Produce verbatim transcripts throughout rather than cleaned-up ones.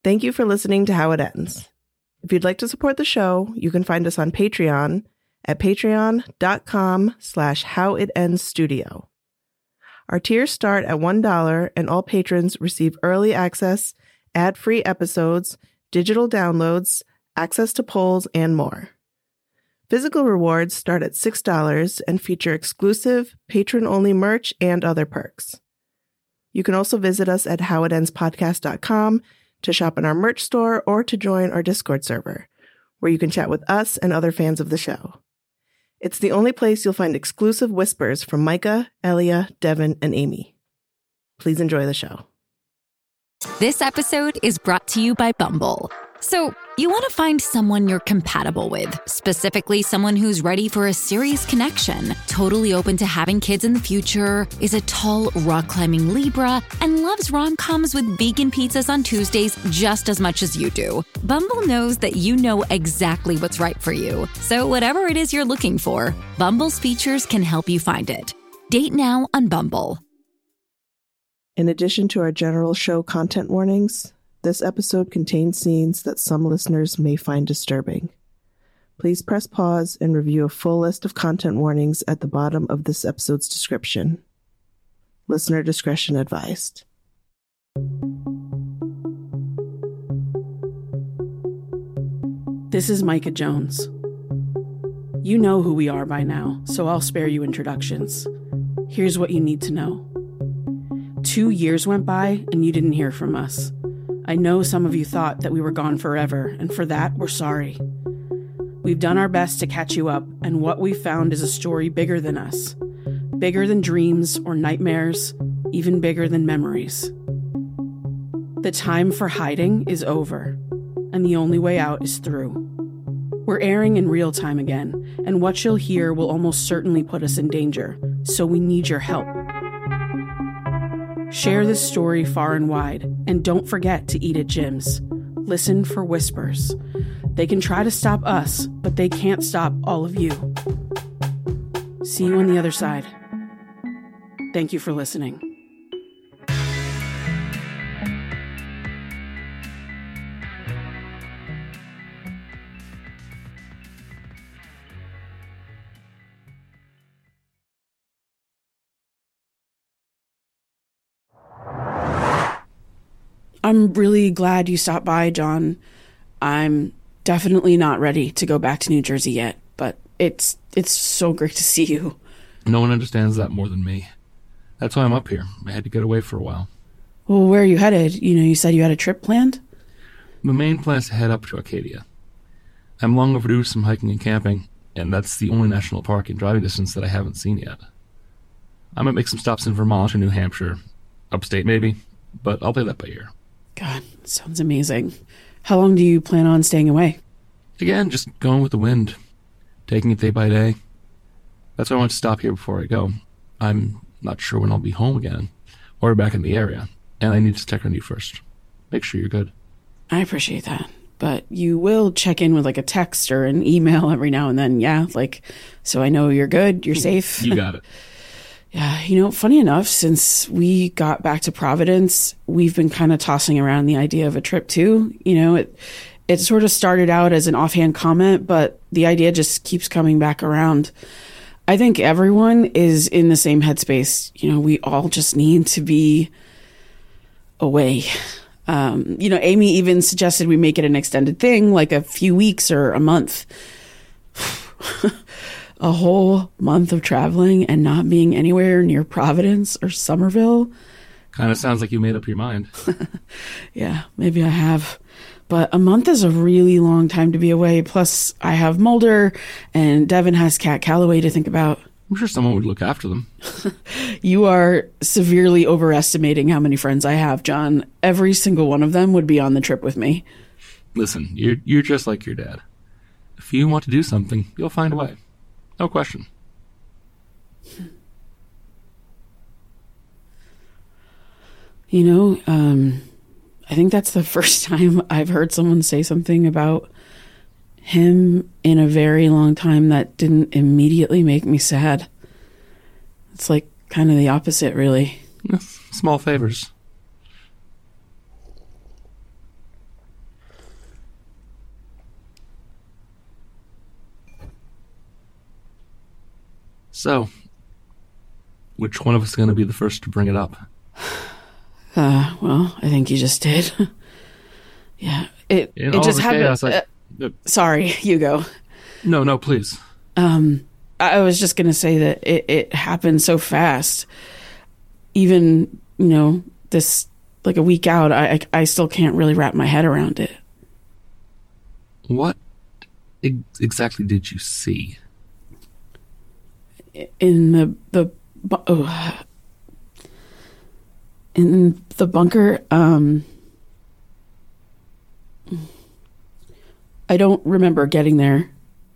Thank you for listening to How It Ends. If you'd like to support the show, you can find us on Patreon at patreon.com slash howitendstudio. Our tiers start at one dollar, and all patrons receive early access, ad-free episodes, digital downloads, access to polls, and more. Physical rewards start at six dollars and feature exclusive, patron-only merch and other perks. You can also visit us at how it ends podcast dot com to shop in our merch store or to join our Discord server, where you can chat with us and other fans of the show. It's the only place you'll find exclusive whispers from Micah, Elia, Devin, and Amy. Please enjoy the show. This episode is brought to you by Bumble. So, you want to find someone you're compatible with, specifically someone who's ready for a serious connection, totally open to having kids in the future, is a tall, rock-climbing Libra, and loves rom-coms with vegan pizzas on Tuesdays just as much as you do. Bumble knows that you know exactly what's right for you. So whatever it is you're looking for, Bumble's features can help you find it. Date now on Bumble. In addition to our general show content warnings, this episode contains scenes that some listeners may find disturbing. Please press pause and review a full list of content warnings at the bottom of this episode's description. Listener discretion advised. This is Micah Jones. You know who we are by now, so I'll spare you introductions. Here's what you need to know. Two years went by and you didn't hear from us. I know some of you thought that we were gone forever, and for that, we're sorry. We've done our best to catch you up, and what we've found is a story bigger than us. Bigger than dreams or nightmares, even bigger than memories. The time for hiding is over, and the only way out is through. We're airing in real time again, and what you'll hear will almost certainly put us in danger, so we need your help. Share this story far and wide, and don't forget to eat at gyms. Listen for whispers. They can try to stop us, but they can't stop all of you. See you on the other side. Thank you for listening. I'm really glad you stopped by, John. I'm definitely not ready to go back to New Jersey yet, but it's it's so great to see you. No one understands that more than me. That's why I'm up here. I had to get away for a while. Well, where are you headed? You know, you said you had a trip planned? My main plan is to head up to Arcadia. I'm long overdue some hiking and camping, and that's the only national park in driving distance that I haven't seen yet. I might make some stops in Vermont or New Hampshire, upstate maybe, but I'll play that by ear. God, sounds amazing. How long do you plan on staying away? Again, just going with the wind, taking it day by day. That's why I want to stop here before I go. I'm not sure when I'll be home again, or back in the area, and I need to check on you first. Make sure you're good. I appreciate that, but you will check in with like a text or an email every now and then, yeah? Like, so I know you're good, you're safe. You got it. Yeah, you know, funny enough, since we got back to Providence, we've been kind of tossing around the idea of a trip too. You know, it it sort of started out as an offhand comment, but the idea just keeps coming back around. I think everyone is in the same headspace. You know, we all just need to be away. Um, you know, Amy even suggested we make it an extended thing, like a few weeks or a month. A whole month of traveling and not being anywhere near Providence or Somerville. Kind of sounds like you made up your mind. Yeah, maybe I have. But a month is a really long time to be away. Plus, I have Mulder and Devin has Cat Calloway to think about. I'm sure someone would look after them. You are severely overestimating how many friends I have, John. Every single one of them would be on the trip with me. Listen, you're you're just like your dad. If you want to do something, you'll find a way. No question. You know, um, I think that's the first time I've heard someone say something about him in a very long time that didn't immediately make me sad. It's like kind of the opposite, really. Small favors. So, which one of us is going to be the first to bring it up? Uh, well, I think you just did. yeah, it In it all just the happened. chaos, I- uh, uh, sorry, you go. No, no, please. Um, I was just gonna say that it, it happened so fast. Even, you know, this, like a week out, I, I, I still can't really wrap my head around it. What ex- exactly did you see? In the, the, bu- oh, in the bunker, um, I don't remember getting there.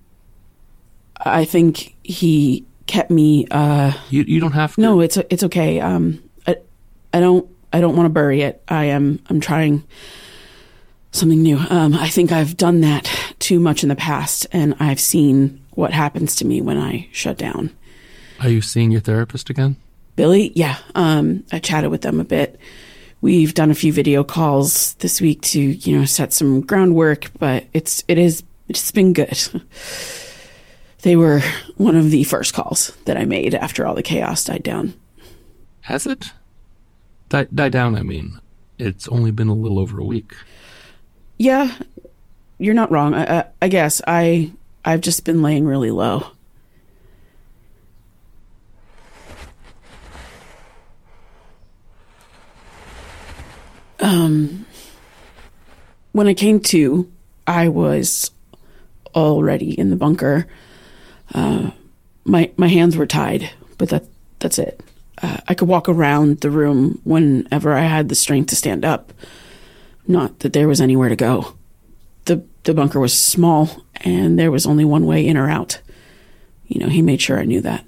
I think he kept me, uh... You you don't have to. No, it's it's okay. Um, I, I don't I don't want to bury it. I am I'm trying something new. Um, I think I've done that too much in the past, and I've seen what happens to me when I shut down. Are you seeing your therapist again? Billy, yeah. Um, I chatted with them a bit. We've done a few video calls this week to, you know, set some groundwork, but it's it is it's been good. They were one of the first calls that I made after all the chaos died down. Has it? Die, die down, I mean. It's only been a little over a week. Yeah, you're not wrong. I, I, I guess I I've just been laying really low. Um, when I came to, I was already in the bunker. Uh, my my hands were tied, but that that's it. Uh, I could walk around the room whenever I had the strength to stand up. Not that there was anywhere to go. The the bunker was small, and there was only one way in or out. You know, he made sure I knew that.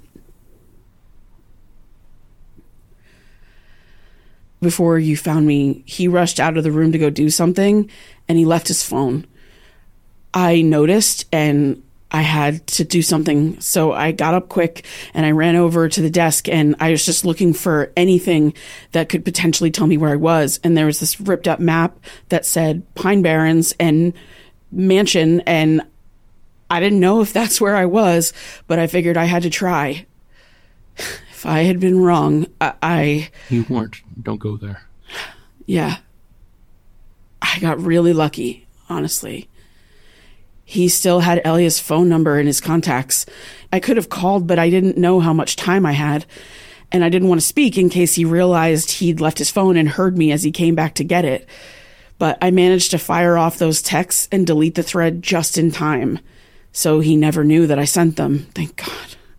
Before you found me, he rushed out of the room to go do something, and he left his phone. I noticed, and I had to do something, so I got up quick, and I ran over to the desk, and I was just looking for anything that could potentially tell me where I was, and there was this ripped-up map that said Pine Barrens and Mansion, and I didn't know if that's where I was, but I figured I had to try. If I had been wrong, I... I You weren't. Don't go there. Yeah. I got really lucky, honestly. He still had Elia's phone number in his contacts. I could have called, but I didn't know how much time I had. And I didn't want to speak in case he realized he'd left his phone and heard me as he came back to get it. But I managed to fire off those texts and delete the thread just in time. So he never knew that I sent them. Thank God.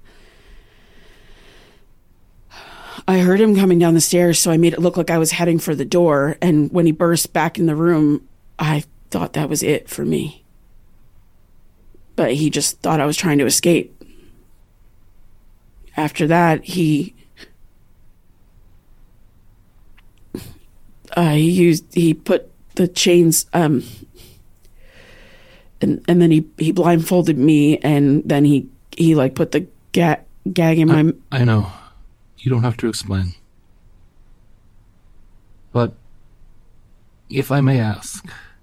I heard him coming down the stairs, so I made it look like I was heading for the door. And when he burst back in the room, I thought that was it for me. But he just thought I was trying to escape. After that, he... Uh, he used... He put the chains... Um, and and then he, he blindfolded me, and then he, he like, put the ga- gag in my... I, I know. You don't have to explain. But, if I may ask,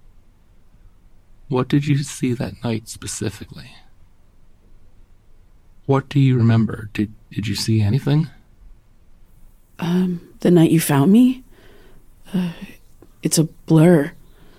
what did you see that night specifically? What do you remember? Did did you see anything? Um, the night you found me? Uh, it's a blur.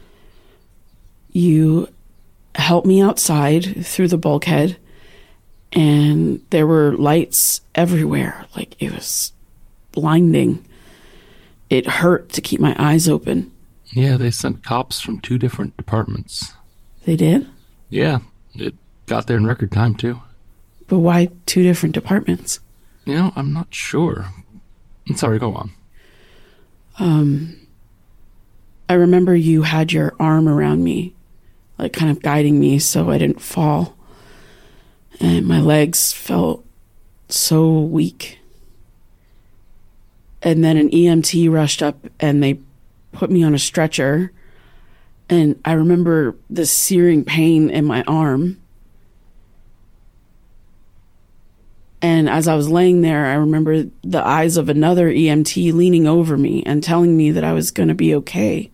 You helped me outside through the bulkhead, and there were lights everywhere. Like, it was blinding. It hurt to keep my eyes open. Yeah, they sent cops from two different departments. They did? Yeah, it got there in record time, too. But why two different departments? You know, I'm not sure. I'm sorry, go on. Um, I remember you had your arm around me, like kind of guiding me so I didn't fall. And my legs felt so weak. And then an E M T rushed up and they put me on a stretcher. And I remember the searing pain in my arm. And as I was laying there, I remember the eyes of another E M T leaning over me and telling me that I was going to be okay.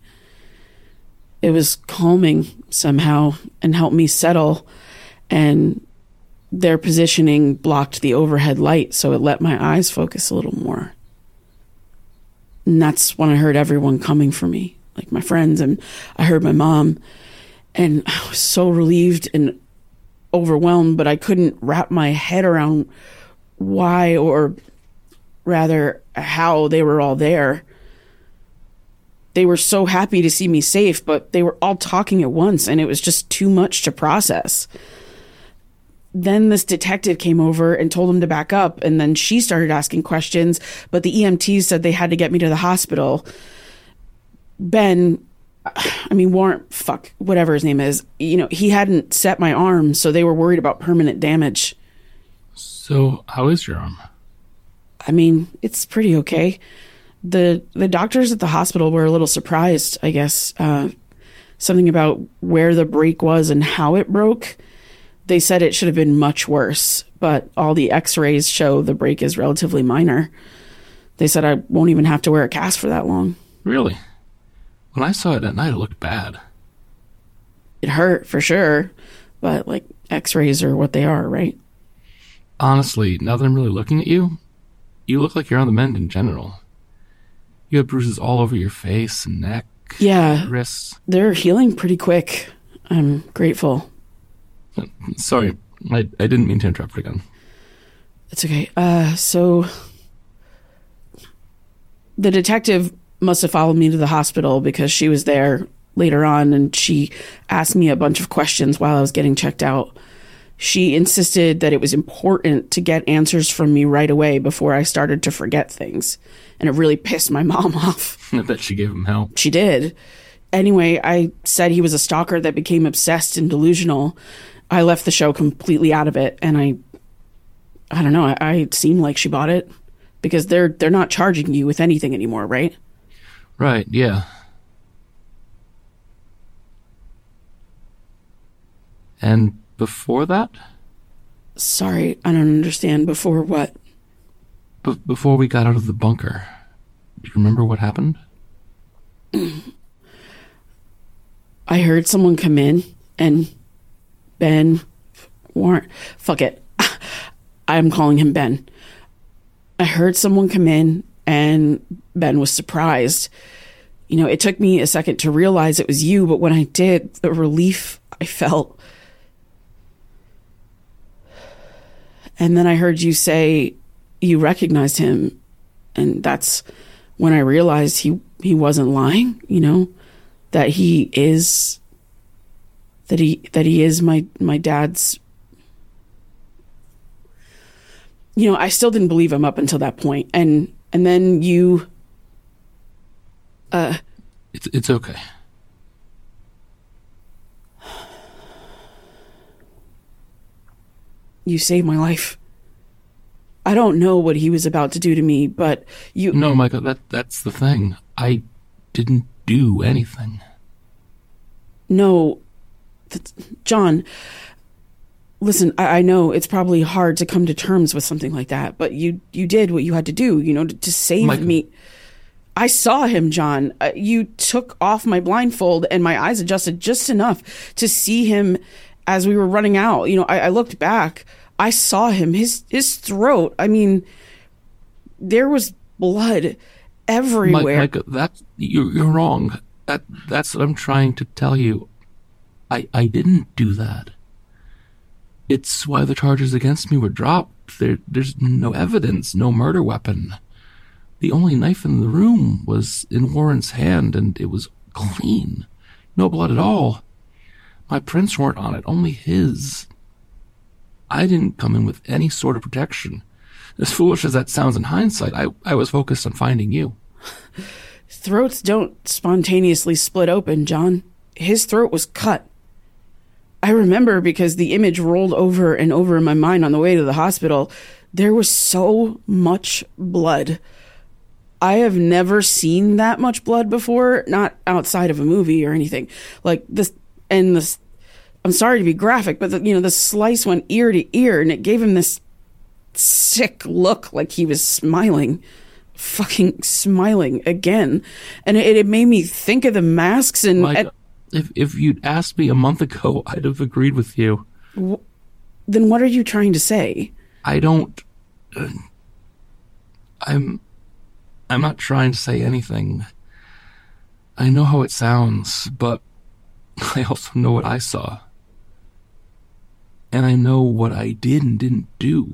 It was calming somehow and helped me settle. And their positioning blocked the overhead light, so it let my eyes focus a little more. And that's when I heard everyone coming for me, like my friends, and I heard my mom, and I was so relieved and overwhelmed, but I couldn't wrap my head around why, or rather how they were all there. They were so happy to see me safe, but they were all talking at once, and it was just too much to process. Then this detective came over and told him to back up, and then she started asking questions, but the E M Ts said they had to get me to the hospital. Ben, I mean, Warren, fuck, whatever his name is, you know, he hadn't set my arm, so they were worried about permanent damage. So, how is your arm? I mean, it's pretty okay. The the doctors at the hospital were a little surprised, I guess. Uh, something about where the break was and how it broke. They said it should have been much worse, but all the x-rays show the break is relatively minor. They said I won't even have to wear a cast for that long. Really? When I saw it at night, it looked bad. It hurt, for sure, but, like, x-rays are what they are, right? Honestly, now that I'm really looking at you, you look like you're on the mend in general. You have bruises all over your face and neck, yeah, wrists. They're healing pretty quick. I'm grateful. Sorry, I, I didn't mean to interrupt again. It's okay. Uh, so the detective must have followed me to the hospital because she was there later on, and she asked me a bunch of questions while I was getting checked out. She insisted that it was important to get answers from me right away before I started to forget things. And it really pissed my mom off. I bet she gave him hell. She did. Anyway, I said he was a stalker that became obsessed and delusional. I left the show completely out of it, and I, I don't know, I, I seemed like she bought it. Because they're they're not charging you with anything anymore, right? Right, yeah. And before that? Sorry, I don't understand. Before what? B- before we got out of the bunker. Do you remember what happened? I heard someone come in, and Ben, Warren, fuck it. I'm calling him Ben. I heard someone come in, and Ben was surprised. You know, it took me a second to realize it was you, but when I did, the relief I felt. And then I heard you say you recognized him, and that's when I realized he, he wasn't lying, you know, that he is, that he, that he is my, my dad's. You know, I still didn't believe him up until that point. And, and then you, uh, it's, it's okay. You saved my life. I don't know what he was about to do to me, but you... No, Michael, that, that's the thing. I didn't do anything. No. That's, John, listen, I, I know it's probably hard to come to terms with something like that, but you, you did what you had to do, you know, to, to save Michael. me. I saw him, John. Uh, you took off my blindfold and my eyes adjusted just enough to see him as we were running out. You know, I, I looked back. I saw him. His his throat. I mean, there was blood everywhere. Michael, that you're, you're wrong. That that's what I'm trying to tell you. I I didn't do that. It's why the charges against me were dropped. There there's no evidence, no murder weapon. The only knife in the room was in Warren's hand, and it was clean. No blood at all. My prints weren't on it, only his. I didn't come in with any sort of protection. As foolish as that sounds in hindsight, I, I was focused on finding you. Throats don't spontaneously split open, John. His throat was cut. I remember because the image rolled over and over in my mind on the way to the hospital. There was so much blood. I have never seen that much blood before, not outside of a movie or anything. Like this, and this, I'm sorry to be graphic, but the, you know, the slice went ear to ear, and it gave him this sick look like he was smiling, fucking smiling again. And it, it made me think of the masks and... Like, and if, if you'd asked me a month ago, I'd have agreed with you. Wh- Then what are you trying to say? I don't... Uh, I'm... I'm not trying to say anything. I know how it sounds, but I also know what I saw. And I know what I did and didn't do.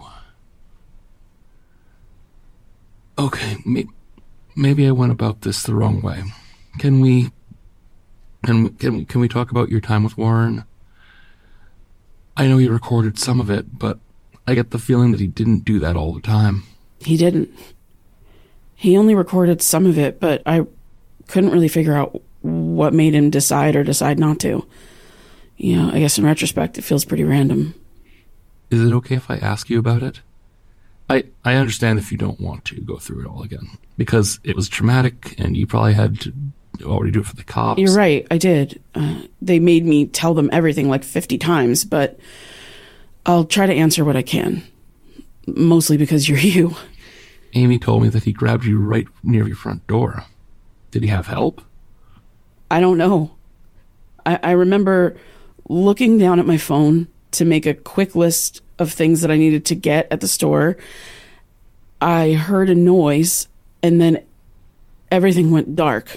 Okay, may, maybe I went about this the wrong way. Can we... Can we, can we, can we talk about your time with Warren? I know you recorded some of it, but I get the feeling that he didn't do that all the time. He didn't. He only recorded some of it, but I couldn't really figure out what made him decide or decide not to. You know, I guess in retrospect, it feels pretty random. Is it okay if I ask you about it? I, I understand if you don't want to go through it all again, because it was traumatic and you probably had to already do it for the cops. You're right, I did. Uh, they made me tell them everything like fifty times, but I'll try to answer what I can. Mostly because you're you. Amy told me that he grabbed you right near your front door. Did he have help? I don't know. I, I remember looking down at my phone to make a quick list of things that I needed to get at the store. I heard a noise, and then everything went dark.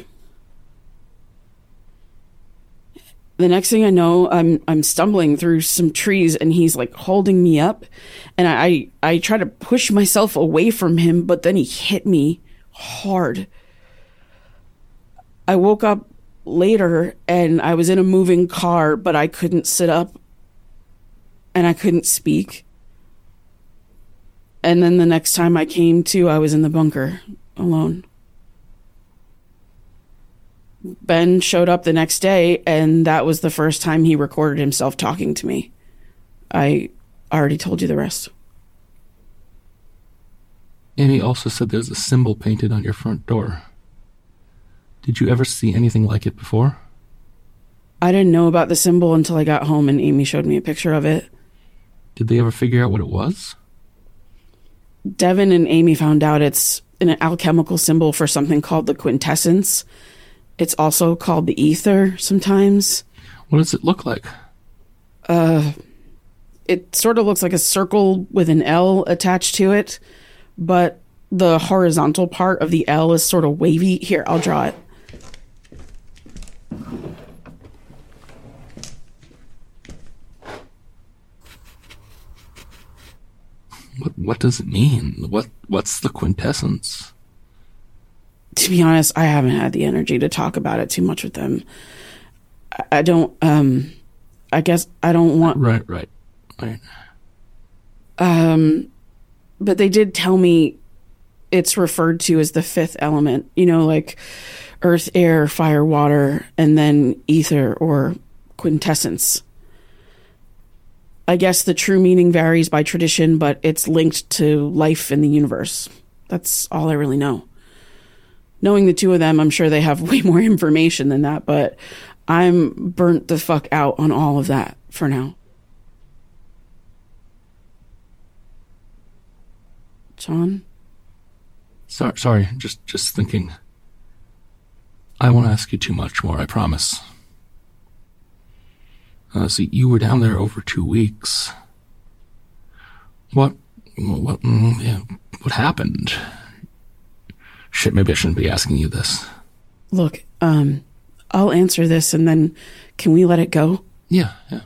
The next thing I know, I'm I'm stumbling through some trees, and he's like holding me up, and I I try to push myself away from him, but then he hit me hard. I woke up later, and I was in a moving car, but I couldn't sit up, and I couldn't speak. And then the next time I came to, I was in the bunker alone. Ben showed up the next day, and that was the first time he recorded himself talking to me. I already told you the rest. Amy also said there's a symbol painted on your front door. Did you ever see anything like it before? I didn't know about the symbol until I got home and Amy showed me a picture of it. Did they ever figure out what it was? Devin and Amy found out it's an alchemical symbol for something called the quintessence. It's also called the ether sometimes. What does it look like? Uh, it sort of looks like a circle with an L attached to it, but the horizontal part of the L is sort of wavy. Here, I'll draw it. What what does it mean? What what's the quintessence? To be honest, I haven't had the energy to talk about it too much with them. I, I don't, um, I guess I don't want... Right, right, right. Um, but they did tell me it's referred to as the fifth element, you know, like earth, air, fire, water, and then ether or quintessence. I guess the true meaning varies by tradition, but it's linked to life in the universe. That's all I really know. Knowing the two of them, I'm sure they have way more information than that, but I'm burnt the fuck out on all of that for now. John? Sorry, sorry, just just thinking. I won't ask you too much more, I promise. Uh, see, you were down there over two weeks. What, what, mm, yeah, what happened? Shit, maybe I shouldn't be asking you this. Look, um, I'll answer this and then can we let it go? Yeah, yeah.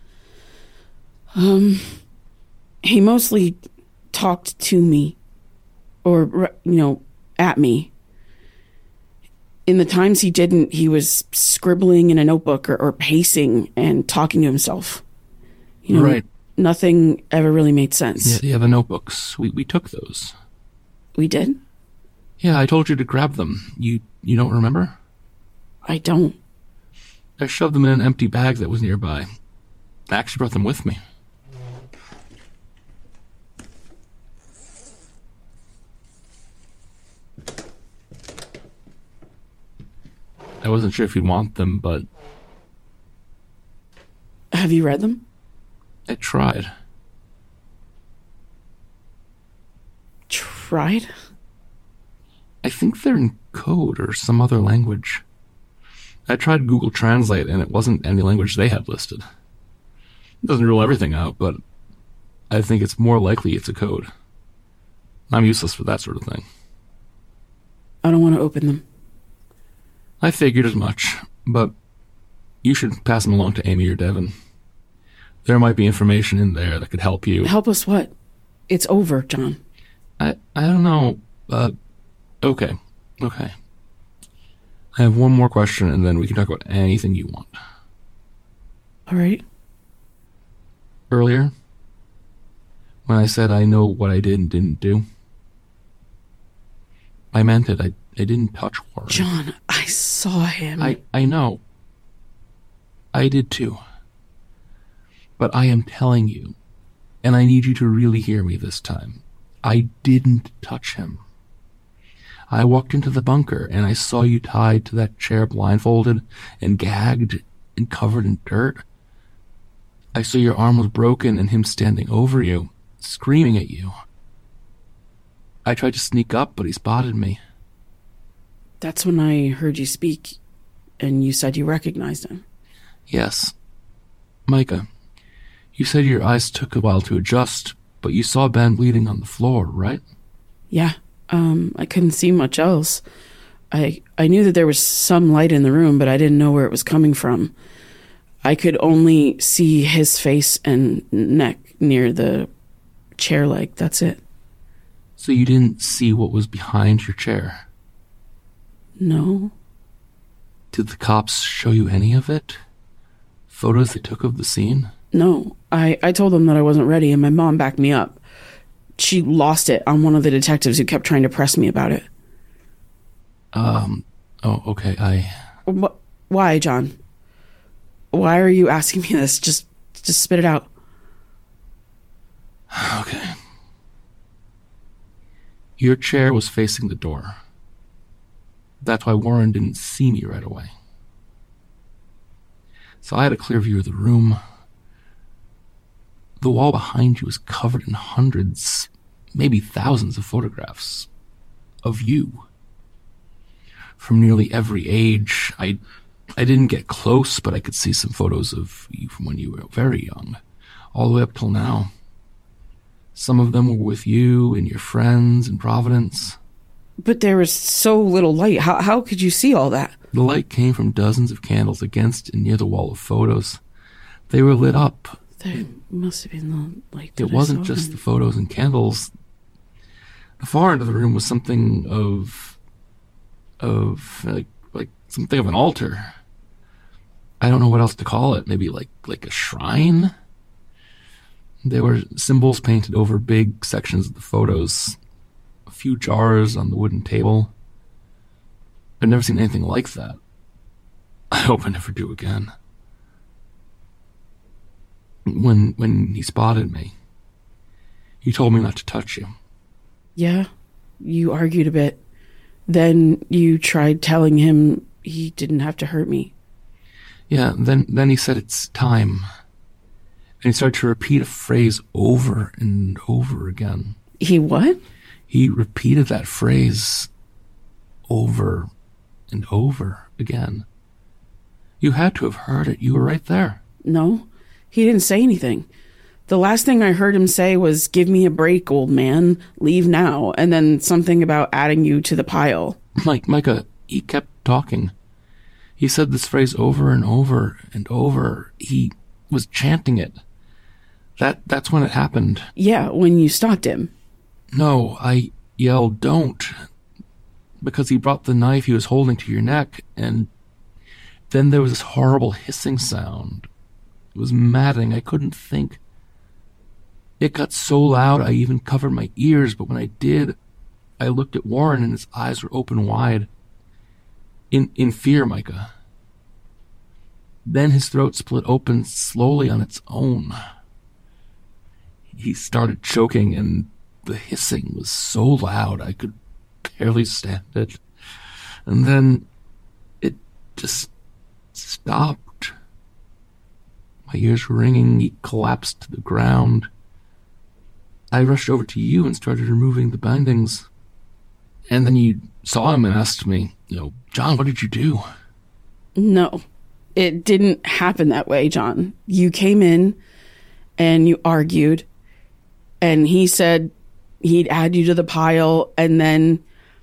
Um, he mostly talked to me or, you know, at me. In the times he didn't, he was scribbling in a notebook or, or pacing and talking to himself. You know, right. Nothing ever really made sense. Yeah, yeah, the notebooks. We we took those. We did? Yeah, I told you to grab them. You you don't remember? I don't. I shoved them in an empty bag that was nearby. I actually brought them with me. I wasn't sure if you'd want them, but... Have you read them? I tried. Tried? I think they're in code or some other language. I tried Google Translate and it wasn't any language they had listed. It doesn't rule everything out, but I think it's more likely it's a code. I'm useless for that sort of thing. I don't want to open them. I figured as much, but you should pass them along to Amy or Devin. There might be information in there that could help you. Help us what? It's over, John. I, I don't know. Uh, okay. Okay. I have one more question, and then we can talk about anything you want. All right. Earlier, when I said I know what I did and didn't do, I meant it. I, I didn't touch Warren. John, I saw him. I, I know. I did too. But I am telling you, and I need you to really hear me this time, I didn't touch him. I walked into the bunker and I saw you tied to that chair blindfolded and gagged and covered in dirt. I saw your arm was broken and him standing over you, screaming at you. I tried to sneak up, but he spotted me. That's when I heard you speak, and you said you recognized him. Yes. Micah, you said your eyes took a while to adjust, but you saw Ben bleeding on the floor, right? Yeah. Um, I couldn't see much else. I I knew that there was some light in the room, but I didn't know where it was coming from. I could only see his face and neck near the chair leg. That's it. So you didn't see what was behind your chair? No. Did the cops show you any of it? Photos they took of the scene? No. I, I told them that I wasn't ready, and my mom backed me up. She lost it on one of the detectives who kept trying to press me about it. Um, oh, okay, I... Wh- Why, John? Why are you asking me this? Just, just spit it out. Okay. Your chair was facing the door. That's why Warren didn't see me right away. So I had a clear view of the room. The wall behind you was covered in hundreds, maybe thousands of photographs of you. From nearly every age. I I didn't get close, but I could see some photos of you from when you were very young, all the way up till now. Some of them were with you and your friends in Providence. But there was so little light. How how could you see all that? The light came from dozens of candles against and near the wall of photos. They were lit up. There must have been the light. It wasn't just the photos and candles. The far end of the room was something of, of like like something of an altar. I don't know what else to call it. Maybe like like a shrine. There were symbols painted over big sections of the photos. A few jars on the wooden table. I've never seen anything like that. I hope I never do again. When when he spotted me, he told me not to touch you. Yeah, you argued a bit. Then you tried telling him he didn't have to hurt me. Yeah, then then he said it's time. And he started to repeat a phrase over and over again. He what? He repeated that phrase over and over again. You had to have heard it. You were right there. No, he didn't say anything. The last thing I heard him say was, "Give me a break, old man. Leave now." And then something about adding you to the pile. Mike, Micah, he kept talking. He said this phrase over and over and over. He was chanting it. That that's when it happened. Yeah, when you stopped him. No, I yelled, "Don't," because he brought the knife he was holding to your neck, and then there was this horrible hissing sound. It was maddening. I couldn't think. It got so loud I even covered my ears, but when I did, I looked at Warren and his eyes were open wide. In in fear, Micah. Then his throat split open slowly on its own. He started choking, and the hissing was so loud I could barely stand it. And then it just stopped. My ears were ringing. He collapsed to the ground. I rushed over to you and started removing the bindings. And then you saw him and asked me, you know, "John, what did you do?" No, it didn't happen that way, John. You came in and you argued, And he said he'd add you to the pile, and then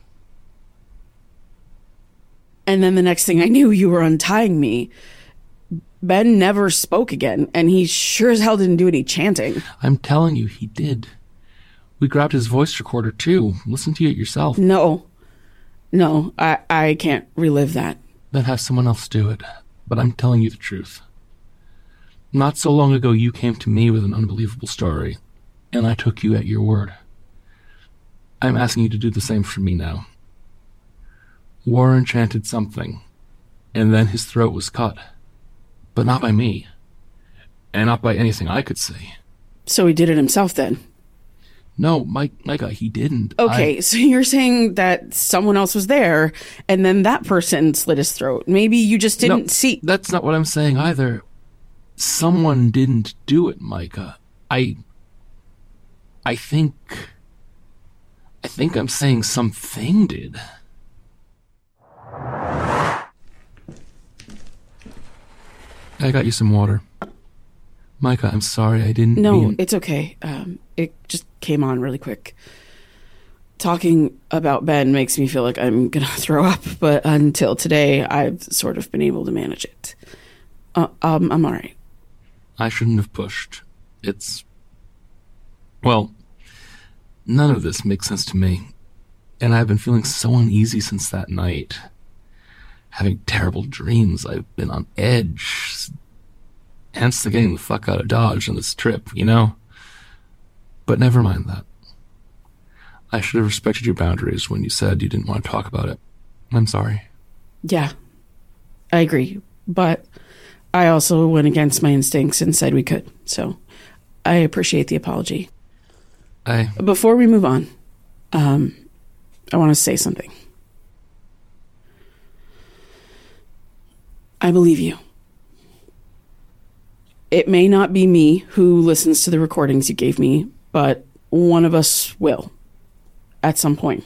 and then the next thing I knew, you were untying me. Ben never spoke again, and he sure as hell didn't do any chanting. I'm telling you, he did. We grabbed his voice recorder, too. Listen to it yourself. No. No, I, I can't relive that. Then have someone else do it. But I'm telling you the truth. Not so long ago, you came to me with an unbelievable story, and I took you at your word. I'm asking you to do the same for me now. Warren chanted something, and then his throat was cut. But not by me. And not by anything I could see. So he did it himself then? No, Mike, Micah, he didn't. Okay, I... so you're saying that someone else was there, and then that person slit his throat. Maybe you just didn't no, see... That's not what I'm saying either. Someone didn't do it, Micah. I... I think... I think I'm saying something did. I got you some water. Micah, I'm sorry, I didn't No, mean... it's okay. Um, it just came on really quick. Talking about Ben makes me feel like I'm gonna throw up, but until today, I've sort of been able to manage it. Uh, um, I'm all right. I shouldn't have pushed. It's... Well, none of this makes sense to me. And I've been feeling so uneasy since that night. Having terrible dreams. I've been on edge. Hence the getting the fuck out of Dodge on this trip, you know? But never mind that. I should have respected your boundaries when you said you didn't want to talk about it. I'm sorry. Yeah, I agree. But I also went against my instincts and said we could. So I appreciate the apology. I... Before we move on, um, I want to say something. I believe you. It may not be me who listens to the recordings you gave me, but one of us will at some point.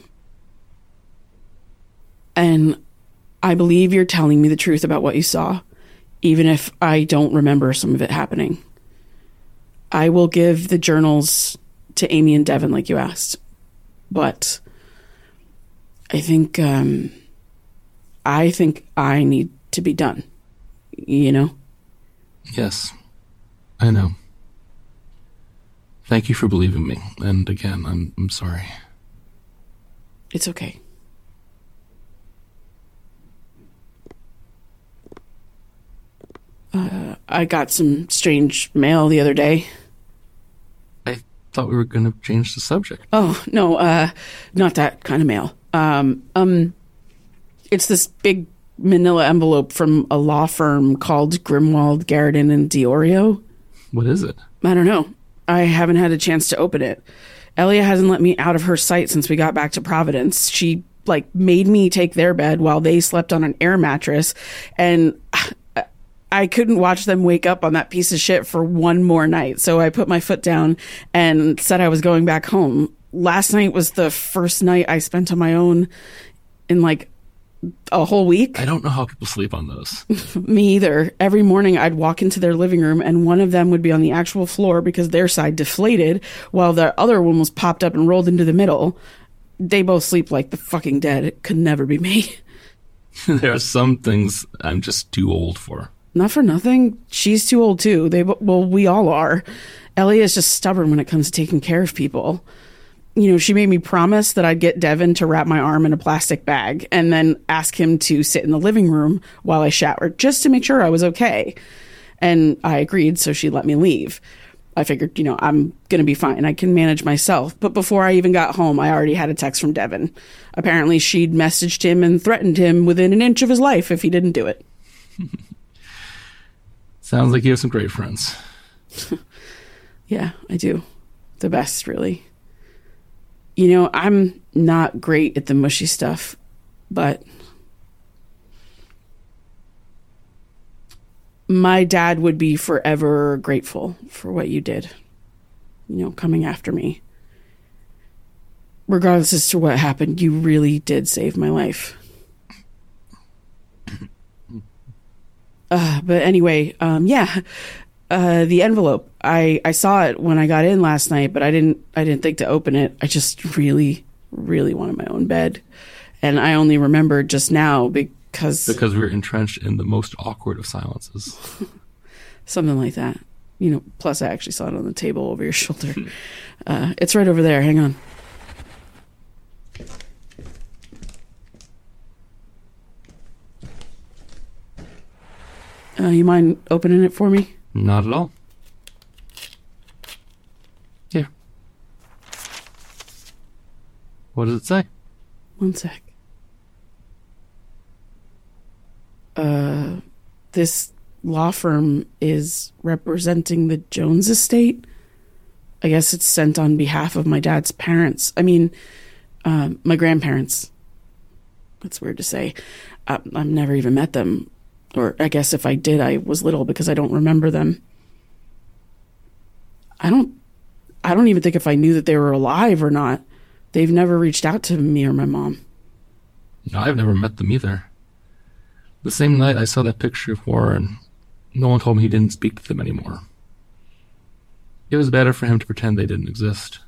And I believe you're telling me the truth about what you saw, even if I don't remember some of it happening. I will give the journals to Amy and Devin like you asked, but I think, um, I think I need to be done, you know? Yes, I know. Thank you for believing me. And again, I'm I'm sorry. It's okay. Uh, I got some strange mail the other day. I thought we were going to change the subject. Oh, no, uh, not that kind of mail. Um, um, it's this big manila envelope from a law firm called Grimwald, Garrison, and Diorio. What is it? I don't know. I haven't had a chance to open it. Elia hasn't let me out of her sight since we got back to Providence. She, like, made me take their bed while they slept on an air mattress, and I couldn't watch them wake up on that piece of shit for one more night. So I put my foot down and said I was going back home. Last night was the first night I spent on my own in, like, a whole week. I don't know how people sleep on those. Me either. Every morning I'd walk into their living room and one of them would be on the actual floor because their side deflated while the other one was popped up and rolled into the middle. They both sleep like the fucking dead. It could never be me. There are some things I'm just too old for. Not for nothing. She's too old too. They well, we all are. Ellie is just stubborn when it comes to taking care of people. You know, she made me promise that I'd get Devin to wrap my arm in a plastic bag and then ask him to sit in the living room while I showered just to make sure I was okay. And I agreed, so she let me leave. I figured, you know, I'm going to be fine. I can manage myself. But before I even got home, I already had a text from Devin. Apparently, she'd messaged him and threatened him within an inch of his life if he didn't do it. Sounds like you have some great friends. Yeah, I do. The best, really. You know, I'm not great at the mushy stuff, but my dad would be forever grateful for what you did, you know, coming after me. Regardless as to what happened, you really did save my life. Uh, but anyway, um, yeah, Uh, the envelope. I, I saw it when I got in last night, but I didn't I didn't think to open it. I just really, really wanted my own bed. And I only remembered just now because... Because we were entrenched in the most awkward of silences. Something like that. You know, plus I actually saw it on the table over your shoulder. uh, it's right over there. Hang on. Uh, you mind opening it for me? Not at all. Here. What does it say? One sec. Uh, this law firm is representing the Jones estate. I guess it's sent on behalf of my dad's parents. I mean, uh, my grandparents. That's weird to say. I, I've never even met them. Or I guess if I did, I was little because I don't remember them. I don't, I don't even think if I knew that they were alive or not. They've never reached out to me or my mom. No, I've never met them either. The same night I saw that picture of Warren, no one told me he didn't speak to them anymore. It was better for him to pretend they didn't exist.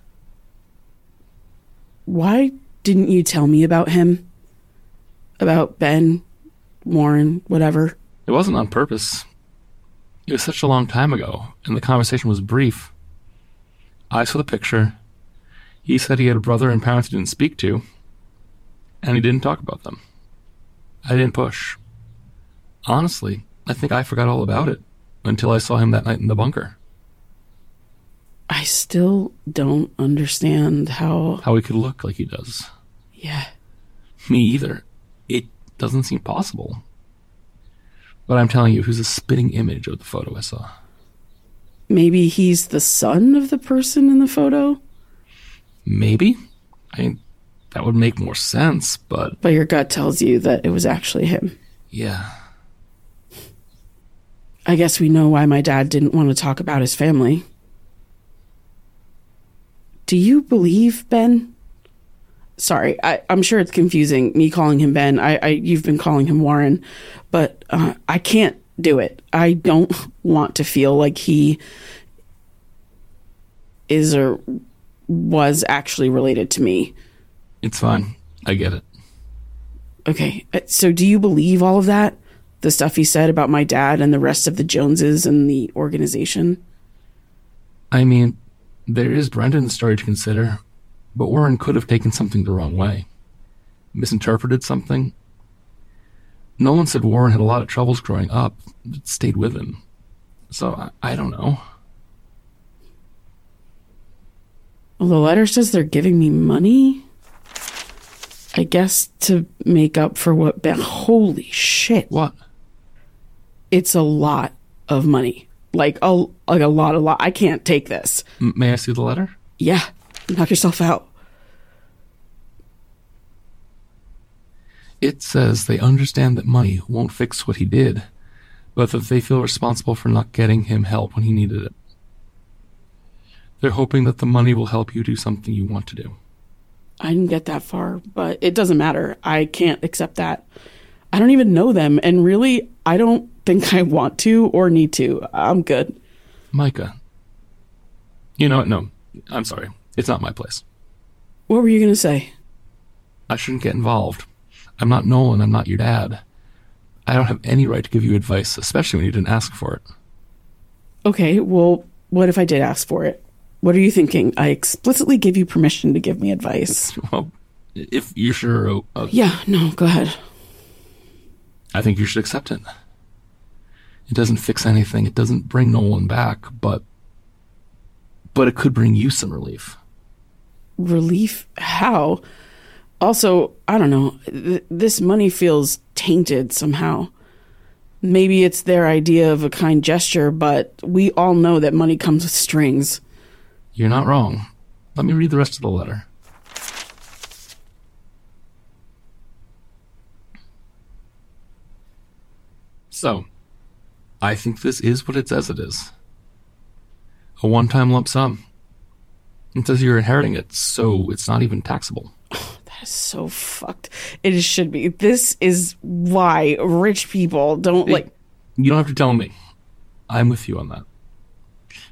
Why didn't you tell me about him? About Ben, Warren, whatever? It wasn't on purpose. It was such a long time ago, and the conversation was brief. I saw the picture. He said he had a brother and parents he didn't speak to, and he didn't talk about them. I didn't push. Honestly, I think I forgot all about it until I saw him that night in the bunker. I still don't understand how... How he could look like he does. Yeah. Me either. It doesn't seem possible. But I'm telling you, who's a spitting image of the photo I saw. Maybe he's the son of the person in the photo? Maybe. I mean, that would make more sense, but... But your gut tells you that it was actually him. Yeah. I guess we know why my dad didn't want to talk about his family. Do you believe Ben? Sorry, I, I'm sure it's confusing, me calling him Ben. I, I You've been calling him Warren. But uh, I can't do it. I don't want to feel like he is or was actually related to me. It's fine. I get it. Okay, so do you believe all of that? The stuff he said about my dad and the rest of the Joneses and the organization? I mean, there is Brendan's story to consider, but Warren could have taken something the wrong way. Misinterpreted something. Nolan said Warren had a lot of troubles growing up. It stayed with him. So, I, I don't know. Well, the letter says they're giving me money? I guess to make up for what Ben... Holy shit. What? It's a lot of money. Like a, like a lot, a lot. I can't take this. M- may I see the letter? Yeah. Knock yourself out. It says they understand that money won't fix what he did, but that they feel responsible for not getting him help when he needed it. They're hoping that the money will help you do something you want to do. I didn't get that far, but it doesn't matter. I can't accept that. I don't even know them, and really, I don't think I want to or need to. I'm good. Micah. You know what? No, I'm sorry. It's not my place. What were you going to say? I shouldn't get involved. I'm not Nolan. I'm not your dad. I don't have any right to give you advice, especially when you didn't ask for it. Okay, well, what if I did ask for it? What are you thinking? I explicitly give you permission to give me advice. Well, if you're sure... Uh, yeah, no, go ahead. I think you should accept it. It doesn't fix anything. It doesn't bring Nolan back, but... But it could bring you some relief. Relief? How? Also, I don't know. Th- this money feels tainted somehow. Maybe it's their idea of a kind gesture, but we all know that money comes with strings. You're not wrong. Let me read the rest of the letter. So, I think this is what it says it is. A one-time lump sum. It says you're inheriting it, so it's not even taxable. Oh, that is so fucked. It should be. This is why rich people don't hey, like... You don't have to tell me. I'm with you on that.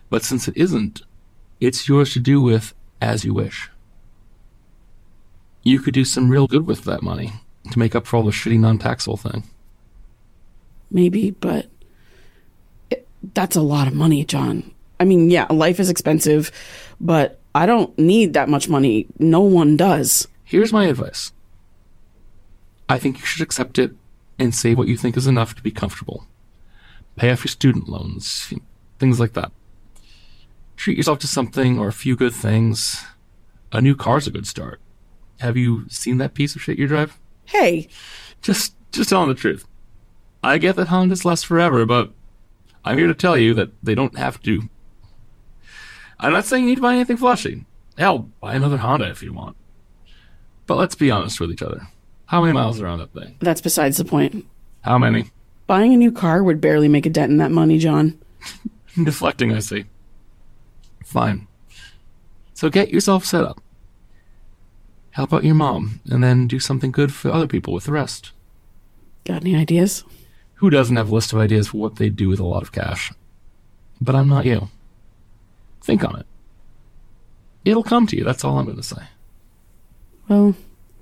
But since it isn't, it's yours to do with as you wish. You could do some real good with that money to make up for all the shitty non-taxable thing. Maybe, but it, that's a lot of money, John. I mean, yeah, life is expensive, but I don't need that much money. No one does. Here's my advice. I think you should accept it and save what you think is enough to be comfortable. Pay off your student loans, things like that. Treat yourself to something or a few good things. A new car's a good start. Have you seen that piece of shit you drive? Hey. Just, just telling the truth. I get that Hondas last forever, but I'm here to tell you that they don't have to. I'm not saying you need to buy anything flashy. Hell, buy another Honda if you want. But let's be honest with each other. How many miles are on that thing? That's besides the point. How many? Buying a new car would barely make a dent in that money, John. Deflecting, I see. Fine. So get yourself set up. Help out your mom, and then do something good for other people with the rest. Got any ideas? Who doesn't have a list of ideas for what they'd do with a lot of cash? But I'm not you. Think on it. It'll come to you, that's all I'm going to say. Well,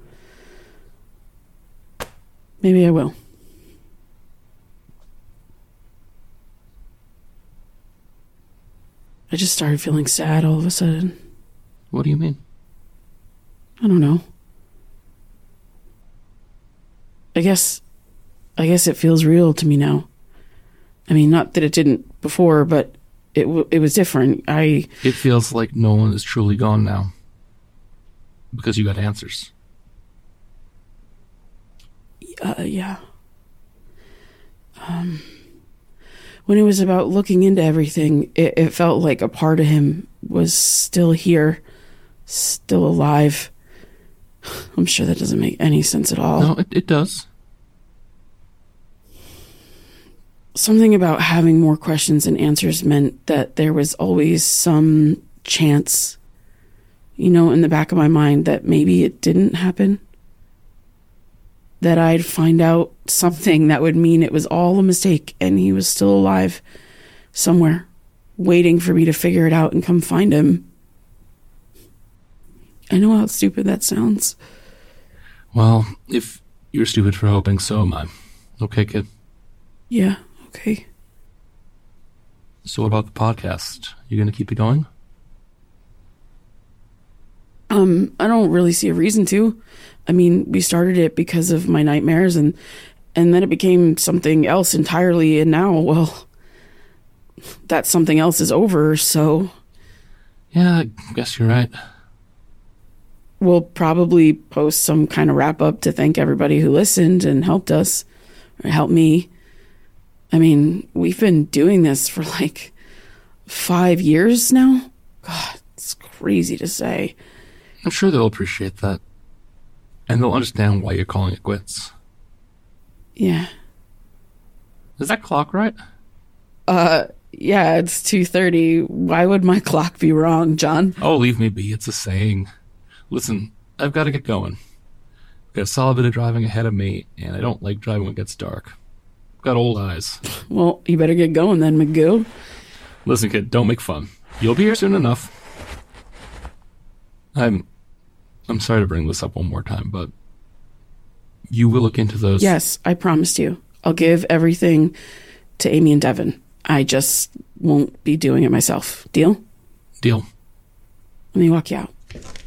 maybe I will. I just started feeling sad all of a sudden. What do you mean? I don't know. I guess, I guess it feels real to me now. I mean, not that it didn't before, but it w- it was different. I. It feels like no one is truly gone now. Because you got answers. Uh, yeah. Um, when it was about looking into everything, it, it felt like a part of him was still here, still alive. I'm sure that doesn't make any sense at all. No, it, it does. Something about having more questions and answers meant that there was always some chance, you know, in the back of my mind that maybe it didn't happen. That I'd find out something that would mean it was all a mistake and he was still alive somewhere, waiting for me to figure it out and come find him. I know how stupid that sounds. Well, if you're stupid for hoping, so am I. Okay, kid? Yeah, okay. So what about the podcast? You gonna keep it going? Um, I don't really see a reason to. I mean, we started it because of my nightmares, and and then it became something else entirely, and now, well, that something else is over, so... Yeah, I guess you're right. We'll probably post some kind of wrap-up to thank everybody who listened and helped us, or helped me. I mean, we've been doing this for like five years now. God, it's crazy to say. I'm sure they'll appreciate that. And they'll understand why you're calling it quits. Yeah. Is that clock right? Uh, yeah, it's two thirty. Why would my clock be wrong, John? Oh, leave me be. It's a saying. Listen, I've got to get going. I've got a solid bit of driving ahead of me, and I don't like driving when it gets dark. I've got old eyes. Well, you better get going then, Magoo. Listen, kid, don't make fun. You'll be here soon enough. I'm... I'm sorry to bring this up one more time, but you will look into those... Yes, I promised you. I'll give everything to Amy and Devin. I just won't be doing it myself. Deal? Deal. Let me walk you out.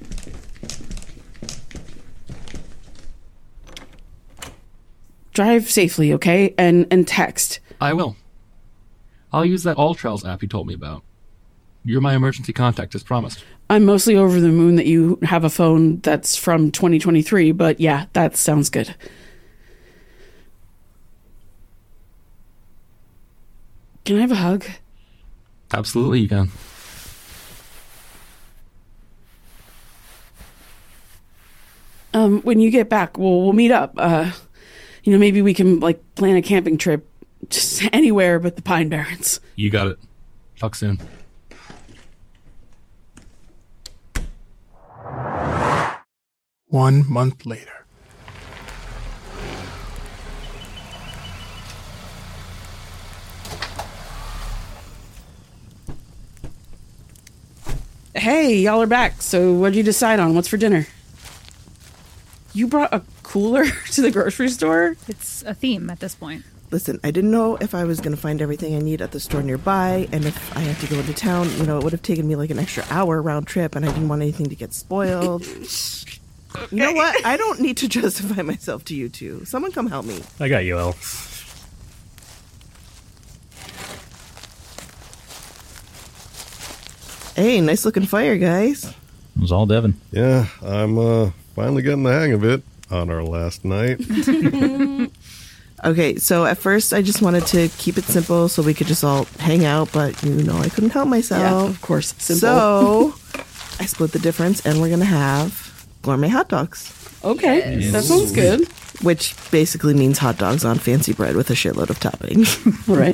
Drive safely, okay? And and text. I will. I'll use that AllTrails app you told me about. You're my emergency contact, as promised. I'm mostly over the moon that you have a phone that's from twenty twenty-three, but yeah, that sounds good. Can I have a hug? Absolutely, you can. Um, when you get back, we'll we'll meet up. Uh, you know, maybe we can like plan a camping trip, just anywhere but the Pine Barrens. You got it. Talk soon. One month later. hey, y'all are back. So what'd you decide on? What's for dinner? You brought a cooler to the grocery store? It's a theme at this point. Listen, I didn't know if I was going to find everything I need at the store nearby, and if I had to go into town, you know, it would have taken me like an extra hour round trip, and I didn't want anything to get spoiled. Okay. You know what? I don't need to justify myself to you two. Someone come help me. I got you, Elle. Hey, nice looking fire, guys. It was all Devin. Yeah, I'm uh, finally getting the hang of it on our last night. Okay, so at first I just wanted to keep it simple so we could just all hang out, but you know I couldn't help myself. Yeah, of course, simple. So I split the difference, and we're going to have gourmet hot dogs. Okay, Yes. that sounds good. Which basically means hot dogs on fancy bread with a shitload of toppings. Right.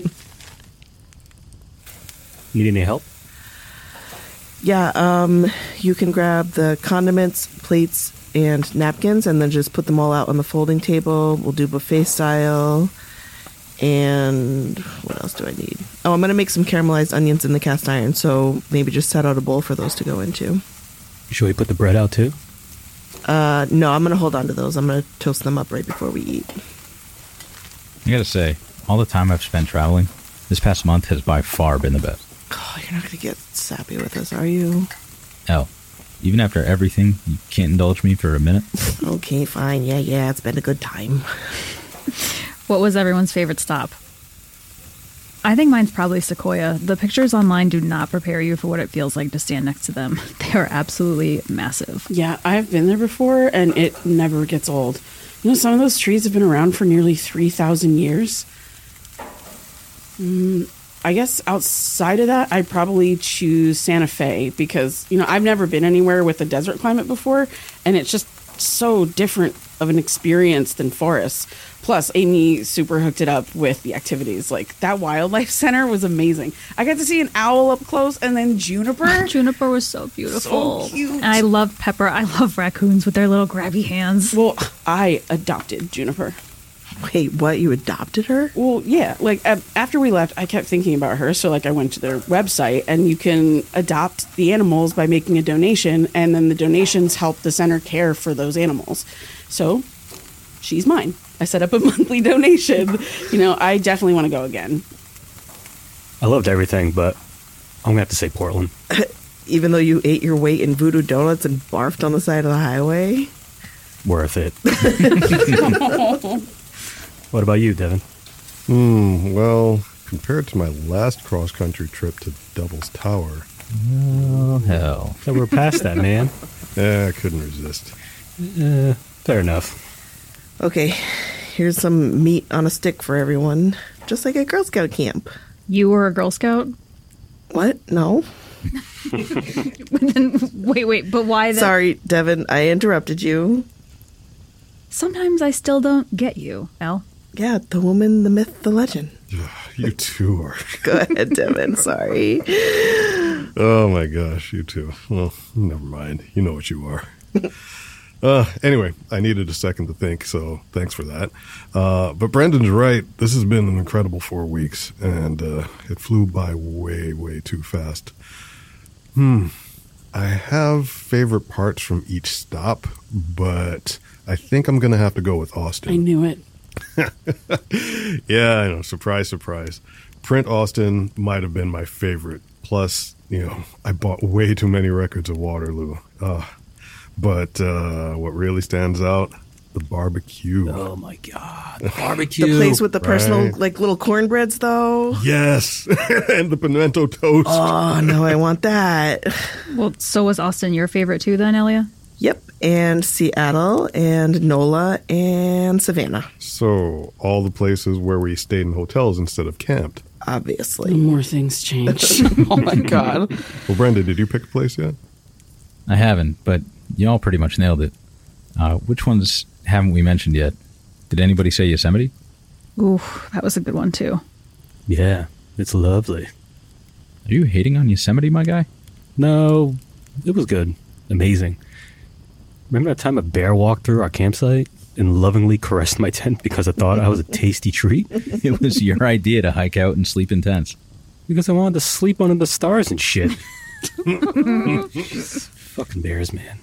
Need any help? Yeah, um, you can grab the condiments, plates, and napkins, and then just put them all out on the folding table. We'll do buffet style. And what else do I need? Oh, I'm going to make some caramelized onions in the cast iron, so maybe just set out a bowl for those to go into. Should we put the bread out too? Uh, no, I'm going to hold on to those. I'm going to toast them up right before we eat. I gotta say, all the time I've spent traveling, this past month has by far been the best. Oh, you're not going to get sappy with us, are you? Elle, even after everything, you can't indulge me for a minute? Okay, fine. Yeah, yeah, it's been a good time. What was everyone's favorite stop? I think mine's probably Sequoia. The pictures online do not prepare you for what it feels like to stand next to them. They are absolutely massive. Yeah, I've been there before, and it never gets old. You know, some of those trees have been around for nearly three thousand years. Mm, I guess outside of that, I'd probably choose Santa Fe because, you know, I've never been anywhere with a desert climate before, and it's just so different of an experience than forests. Plus, Amy super hooked it up with the activities. Like, that wildlife center was amazing. I got to see an owl up close, and then Juniper. Juniper was so beautiful. So cute. And I love Pepper. I love raccoons with their little grabby hands. Well, I adopted Juniper. Wait, what? You adopted her? Well, yeah. Like, uh, after we left, I kept thinking about her. So, like, I went to their website, and you can adopt the animals by making a donation, and then the donations help the center care for those animals. So, she's mine. I set up a monthly donation. You know, I definitely want to go again. I loved everything, but I'm going to have to say Portland. Even though you ate your weight in voodoo donuts and barfed on the side of the highway? Worth it. What about you, Devin? Hmm, well, compared to my last cross-country trip to Devil's Tower... Oh, hell. So we're past that, man. Yeah, I couldn't resist. Uh, fair enough. Okay, here's some meat on a stick for everyone. Just like at Girl Scout camp. You were a Girl Scout? What? No. wait, wait, but why then? Sorry, Devin, I interrupted you. Sometimes I still don't get you, Elle. Yeah, the woman, the myth, the legend. You two are... Go ahead, Devin, sorry. Oh my gosh, you two. Well, never mind. You know what you are. Uh, anyway, I needed a second to think, so thanks for that. Uh, but Brendan's right. This has been an incredible four weeks, and uh, it flew by way, way too fast. Hmm. I have favorite parts from each stop, but I think I'm going to have to go with Austin. I knew it. Yeah, I know. Surprise, surprise. Print Austin might have been my favorite. Plus, you know, I bought way too many records of Waterloo. Uh, but uh, what really stands out, the barbecue. Oh, my God. Barbecue. The place with the personal, Right. like, little cornbreads, though. Yes. And the pimento toast. Oh, no, I want that. Well, so was Austin your favorite too then, Elia? Yep, and Seattle, and NOLA, and Savannah, So, all the places where we stayed in hotels instead of camped. obviously. The more things change. Oh, my God. Well, Brenda, did you pick a place yet? I haven't, but y'all pretty much nailed it. Uh, which ones haven't we mentioned yet? Did anybody say Yosemite? Ooh, that was a good one too. Yeah, it's lovely. Are you hating on Yosemite, my guy? No, it was good. Amazing. Remember that time a bear walked through our campsite and lovingly caressed my tent because I thought I was a tasty treat? It was your idea to hike out and sleep in tents. Because I wanted to sleep under the stars and shit. Fucking bears, man.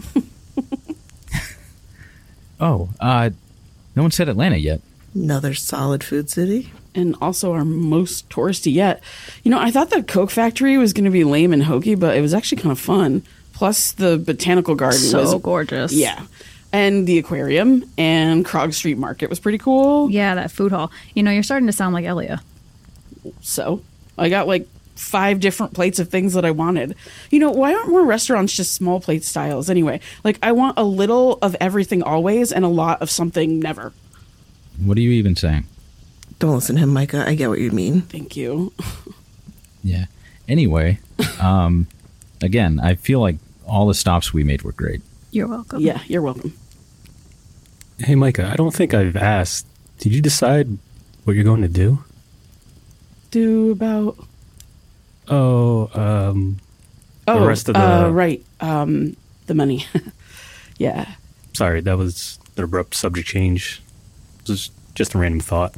Oh, uh, no one said Atlanta yet. Another solid food city. And also our most touristy yet. You know, I thought the Coke factory was going to be lame and hokey, but it was actually kind of fun. Plus, the botanical garden So was gorgeous. Yeah. And the aquarium and Krog Street Market was pretty cool. Yeah, that food hall. You know, you're starting to sound like Elia. So I got like five different plates of things that I wanted. You know, why aren't more restaurants just small plate styles anyway? Like, I want a little of everything always and a lot of something never. What are you even saying? Don't listen to him, Micah. I get what you mean. Thank you. Yeah. Anyway, um, again, I feel like all the stops we made were great. You're welcome. Yeah, you're welcome. Hey, Micah, I don't think I've asked. Did you decide what you're going to do? Do about... Oh, um... Oh, the rest of the... uh, right. Um, the money. Yeah. Sorry, that was an abrupt subject change. It was just a random thought.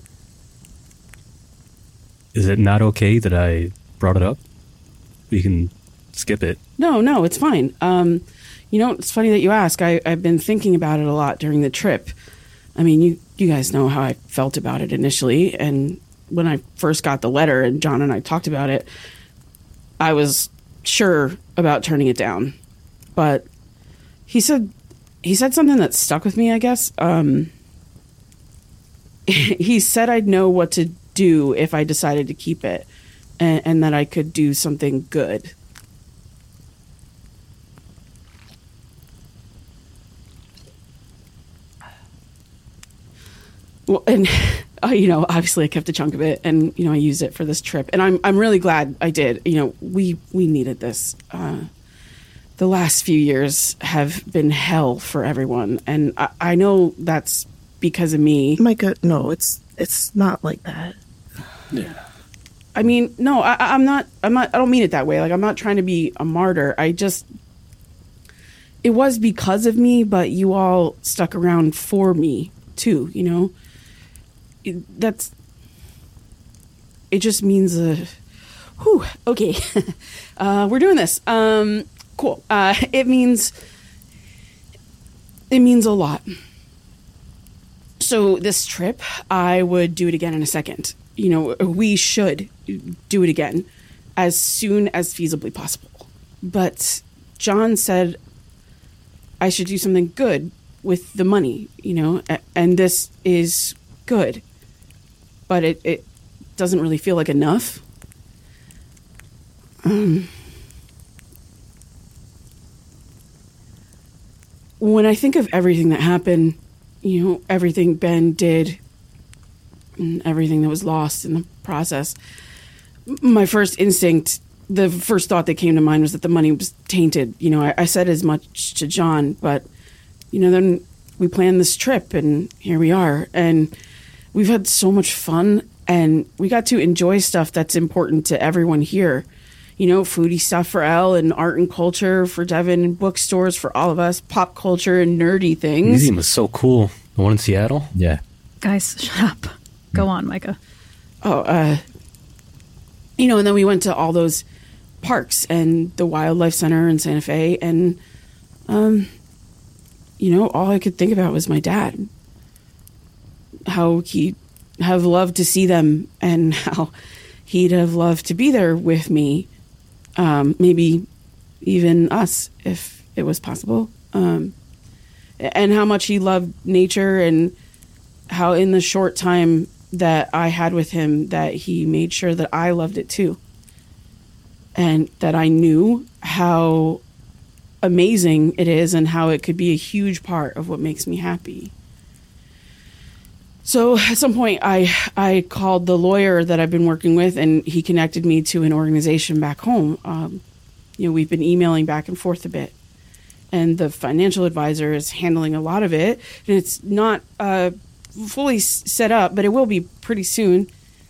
Is it not okay that I brought it up? We can skip it. No, no, it's fine. Um, you know, it's funny that you ask. I, I've been thinking about it a lot during the trip. I mean, you, you guys know how I felt about it initially. And when I first got the letter and John and I talked about it, I was sure about turning it down. But he said, he said something that stuck with me, I guess. Um, he said I'd know what to do if I decided to keep it, and, and that I could do something good. Well, and uh, you know, obviously I kept a chunk of it, and you know, I used it for this trip, and I'm I'm really glad I did. You know, we we needed this. Uh, the last few years have been hell for everyone, and I, I know that's because of me. Micah, no, it's it's not like that. Yeah. I mean, no, I, I'm not. I'm not. I don't mean it that way. Like, I'm not trying to be a martyr. I just, it was because of me, but you all stuck around for me too. You know, it, that's. It just means a. Whew. Okay, uh, we're doing this. Um, cool. Uh, it means. It means a lot. So this trip, I would do it again in a second. You know, we should do it again as soon as feasibly possible. But John said I should do something good with the money, you know, and this is good. But it, it doesn't really feel like enough. Um, when I think of everything that happened, you know, everything Ben did, and everything that was lost in the process, my first instinct, the first thought that came to mind was that the money was tainted. You know, I, I said as much to John, but, you know, then we planned this trip, and here we are. And we've had so much fun, and we got to enjoy stuff that's important to everyone here. You know, foodie stuff for Elle, and art and culture for Devin, and bookstores for all of us, pop culture and nerdy things. The museum was so cool. The one in Seattle? Yeah. Guys, shut up. Go on, Micah. Oh, uh, you know, and then we went to all those parks and the Wildlife Center in Santa Fe, and, um, you know, all I could think about was my dad. How he'd have loved to see them, and how he'd have loved to be there with me. Um, maybe even us, if it was possible. Um, and how much he loved nature, and how in the short time that I had with him that he made sure that I loved it too. And that I knew how amazing it is, and how it could be a huge part of what makes me happy. So at some point I I called the lawyer that I've been working with, and he connected me to an organization back home. Um, you know, we've been emailing back and forth a bit. And the financial advisor is handling a lot of it. And it's not uh, fully s- set up, but it will be pretty soon.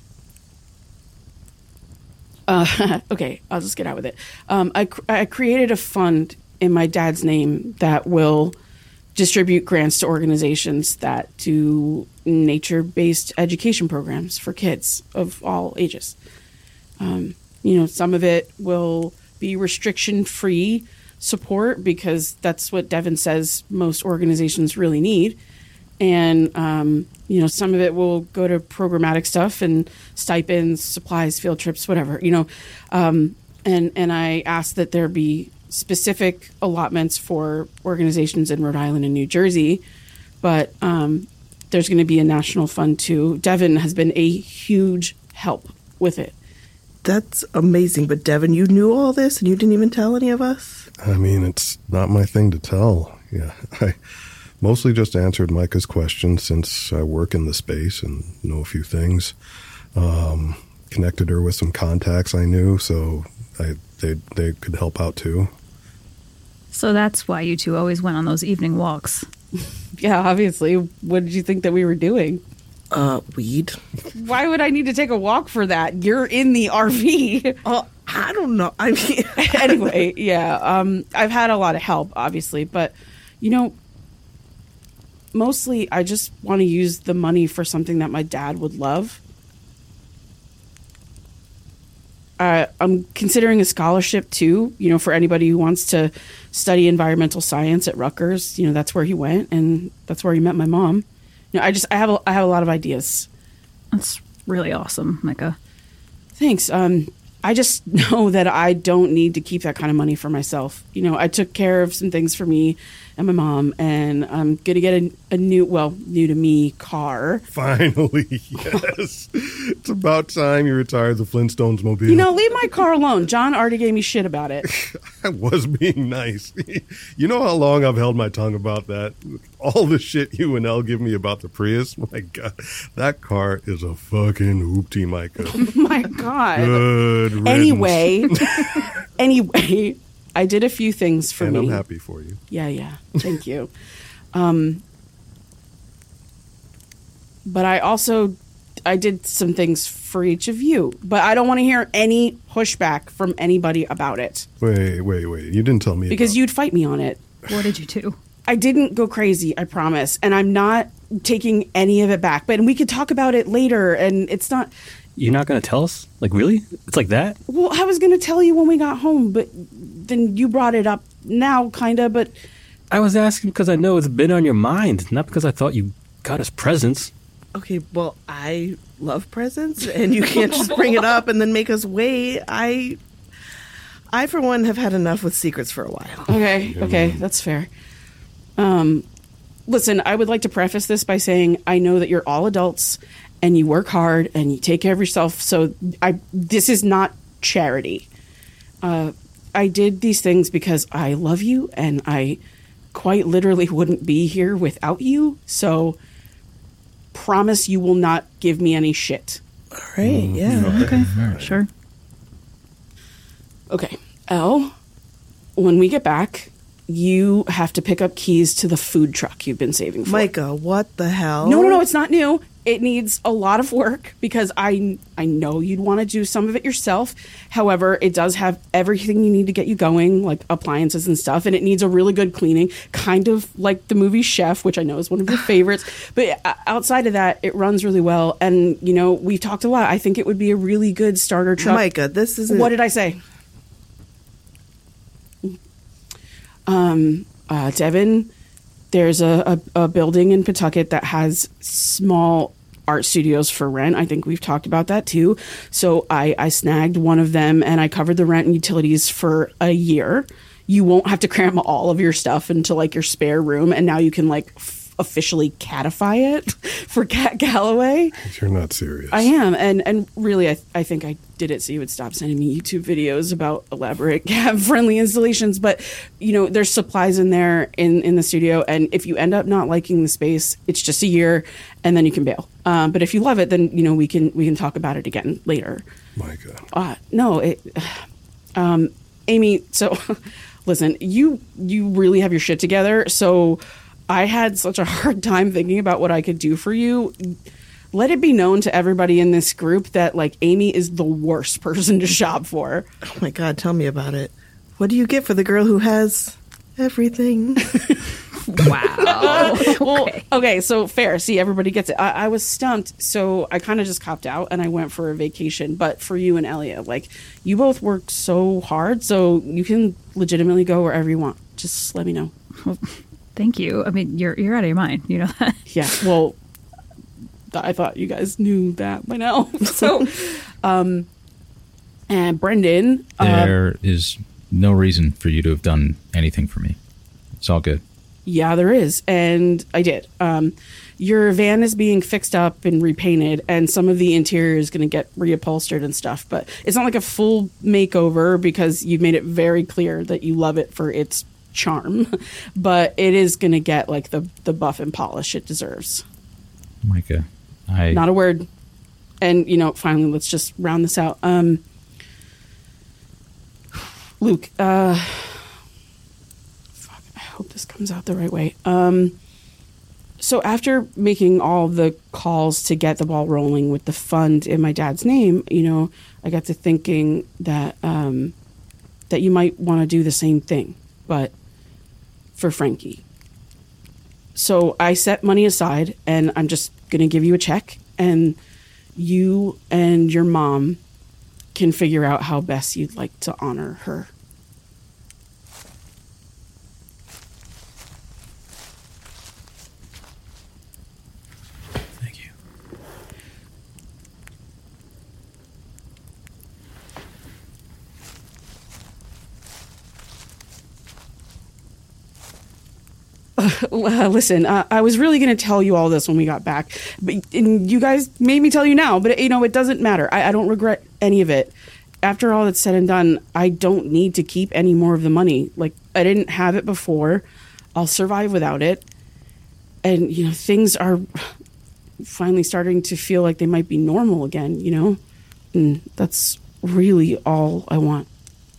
Uh, okay, I'll just get out with it. Um, I, cr- I created a fund in my dad's name that will distribute grants to organizations that do nature-based education programs for kids of all ages. Um, you know, some of it will be restriction-free support, because that's what Devin says most organizations really need. And, um, you know, some of it will go to programmatic stuff and stipends, supplies, field trips, whatever, you know. Um, and, and I asked that there be specific allotments for organizations in Rhode Island and New Jersey. But um, there's going to be a national fund, too. Devin has been a huge help with it. That's amazing. But, Devin, you knew all this and you didn't even tell any of us? I mean, it's not my thing to tell. Yeah, I mostly just answered Micah's question since I work in the space and know a few things. Um, connected her with some contacts I knew, so I, they they could help out too. So that's why you two always went on those evening walks. Yeah, obviously. What did you think that we were doing? Uh, weed. Why would I need to take a walk for that? You're in the R V. Oh, I don't know. I mean, anyway, yeah. Um, I've had a lot of help, obviously, but you know, mostly I just want to use the money for something that my dad would love. Uh, I'm considering a scholarship too, you know, for anybody who wants to study environmental science at Rutgers. You know, that's where he went, and that's where he met my mom. You know, I just I have a, I have a lot of ideas. That's really awesome, Micah. Thanks. Um, I just know that I don't need to keep that kind of money for myself. You know, I took care of some things for me and my mom, and I'm going to get a, a new, well, new to me car. Finally, yes. It's about time you retired the Flintstones mobile. You know, leave my car alone. John already gave me shit about it. I was being nice. You know how long I've held my tongue about that? All the shit you and Elle give me about the Prius. My God, that car is a fucking hoopty, Micah. Oh my God. Good riddance. Anyway, anyway, I did a few things for and me. And I'm happy for you. Yeah, yeah. Thank you. Um, but I also, I did some things for each of you. But I don't want to hear any pushback from anybody about it. Wait, wait, wait. You didn't tell me. Because about- you'd fight me on it. What did you do? I didn't go crazy, I promise. And I'm not taking any of it back. But we could talk about it later, and it's not... You're not going to tell us? Like, really? It's like that? Well, I was going to tell you when we got home, but then you brought it up now, kind of, but... I was asking because I know it's been on your mind, not because I thought you got us presents. Okay, well, I love presents, and you can't just bring it up and then make us wait. I, I for one, have had enough with secrets for a while. Okay, okay, that's fair. Um, listen, I would like to preface this by saying I know that you're all adults and you work hard and you take care of yourself. So I, this is not charity. Uh, I did these things because I love you and I quite literally wouldn't be here without you. So promise you will not give me any shit. All right, yeah. Okay, sure. Okay, Elle, when we get back, you have to pick up keys to the food truck you've been saving for. Micah, what the hell? No, no, no, it's not new. It needs a lot of work because I I know you'd want to do some of it yourself. However, it does have everything you need to get you going, like appliances and stuff, and it needs a really good cleaning, kind of like the movie Chef, which I know is one of your favorites. But outside of that, it runs really well. And, you know, we've talked a lot. I think it would be a really good starter truck. Micah, this isn't... What did I say? Um, uh, Devin, there's a, a, a building in Pawtucket that has small art studios for rent. I think we've talked about that too. So I, I snagged one of them and I covered the rent and utilities for a year. You won't have to cram all of your stuff into like your spare room, and now you can like f- officially catify it for Cat Galloway. You're not serious. I am, and and really, I th- I think I did it so you would stop sending me YouTube videos about elaborate cat-friendly installations. But you know, there's supplies in there in in the studio, and if you end up not liking the space, it's just a year, and then you can bail. Um, but if you love it, then you know we can we can talk about it again later. My God. Uh, no, it, um, Amy. So, listen, you you really have your shit together. So, I had such a hard time thinking about what I could do for you. Let it be known to everybody in this group that, like, Amy is the worst person to shop for. Oh, my God, tell me about it. What do you get for the girl who has everything? Wow. Well, okay, so fair. See, everybody gets it. I, I was stumped, so I kind of just copped out and I went for a vacation. But for you and Elliot, like, you both work so hard, so you can legitimately go wherever you want. Just let me know. Well, thank you. I mean, you're you're out of your mind. You know that. Yeah. Well, th- I thought you guys knew that by now. So, um, and Brendan, There uh, is no reason for you to have done anything for me. It's all good. yeah, there is, and I did. Um, your van is being fixed up and repainted, and some of the interior is going to get reupholstered and stuff. But it's not like a full makeover because you've made it very clear that you love it for its charm. But it is going to get like the the buff and polish it deserves. Micah, I... Not a word. And, you know, finally, let's just round this out. Um, Luke, uh, fuck, I hope this comes out the right way. Um, so after making all the calls to get the ball rolling with the fund in my dad's name, you know, I got to thinking that, um, that you might want to do the same thing, but for Frankie. So I set money aside and I'm just going to give you a check, and you and your mom can figure out how best you'd like to honor her. Thank you. Uh, listen, uh, I was really going to tell you all this when we got back, but and you guys made me tell you now, but you know, it doesn't matter. I, I don't regret any of it. After all that's said and done, I don't need to keep any more of the money. Like, I didn't have it before. I'll survive without it. And, you know, things are finally starting to feel like they might be normal again, you know? And that's really all I want.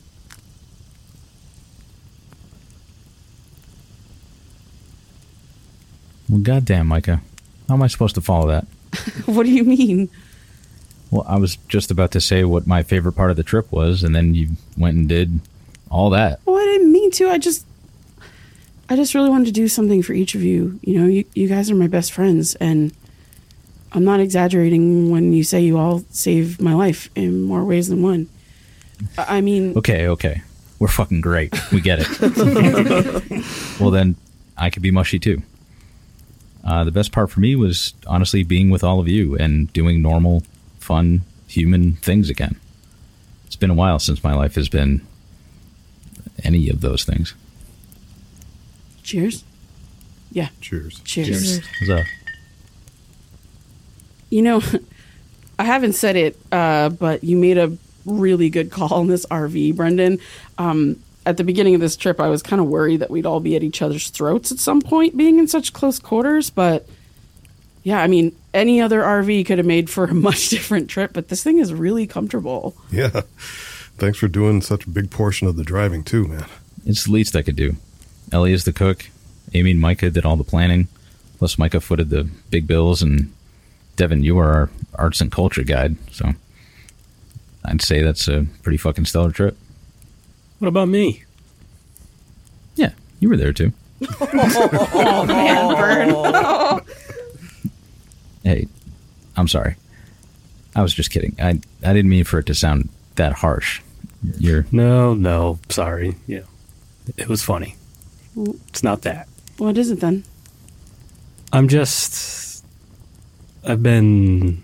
Well, goddamn, Micah. How am I supposed to follow that? What do you mean? Well, I was just about to say what my favorite part of the trip was, and then you went and did all that. Well, I didn't mean to. I just... I just really wanted to do something for each of you. You know, you, you guys are my best friends, and I'm not exaggerating when you say you all saved my life in more ways than one. I mean... Okay, okay. We're fucking great. We get it. Well, then, I could be mushy, too. Uh, the best part for me was, honestly, being with all of you and doing normal, fun, human things again. It's been a while since my life has been any of those things. Cheers. Yeah. Cheers. Cheers. Cheers. So, You know, I haven't said it, uh, but you made a really good call in this R V, Brendan. Um, at the beginning of this trip, I was kind of worried that we'd all be at each other's throats at some point, being in such close quarters. But yeah, I mean, any other R V could have made for a much different trip, but this thing is really comfortable. Yeah. Thanks for doing such a big portion of the driving, too, man. it's the least I could do. Ellie is the cook. Amy and Micah did all the planning. Plus, Micah footed the big bills, and Devin, you are our arts and culture guide. So I'd say that's a pretty fucking stellar trip. What about me? Yeah, you were there too. Oh, man, Vern. Hey, I'm sorry. I was just kidding. I I didn't mean for it to sound that harsh. You're No, no, sorry. Yeah, it was funny. It's not that. What is it then? I'm just... I've been...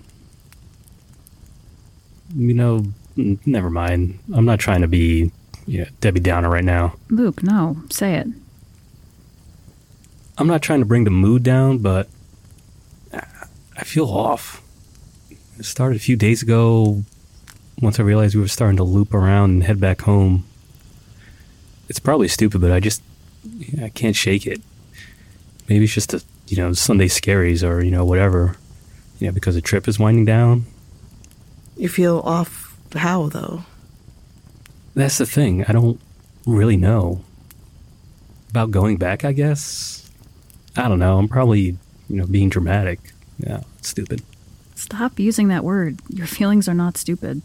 You know, n- never mind. I'm not trying to be yeah, Debbie Downer right now. Luke, no, say it. I'm not trying to bring the mood down, but I feel off. It started a few days ago once I realized we were starting to loop around and head back home. It's probably stupid, but I just... I can't shake it. Maybe it's just, a, you know, Sunday scaries or, you know, whatever. You know, because the trip is winding down. You feel off how, though? That's the thing. I don't really know. About going back, I guess? I don't know. I'm probably, you know, being dramatic. Yeah, it's stupid. Stop using that word. Your feelings are not stupid.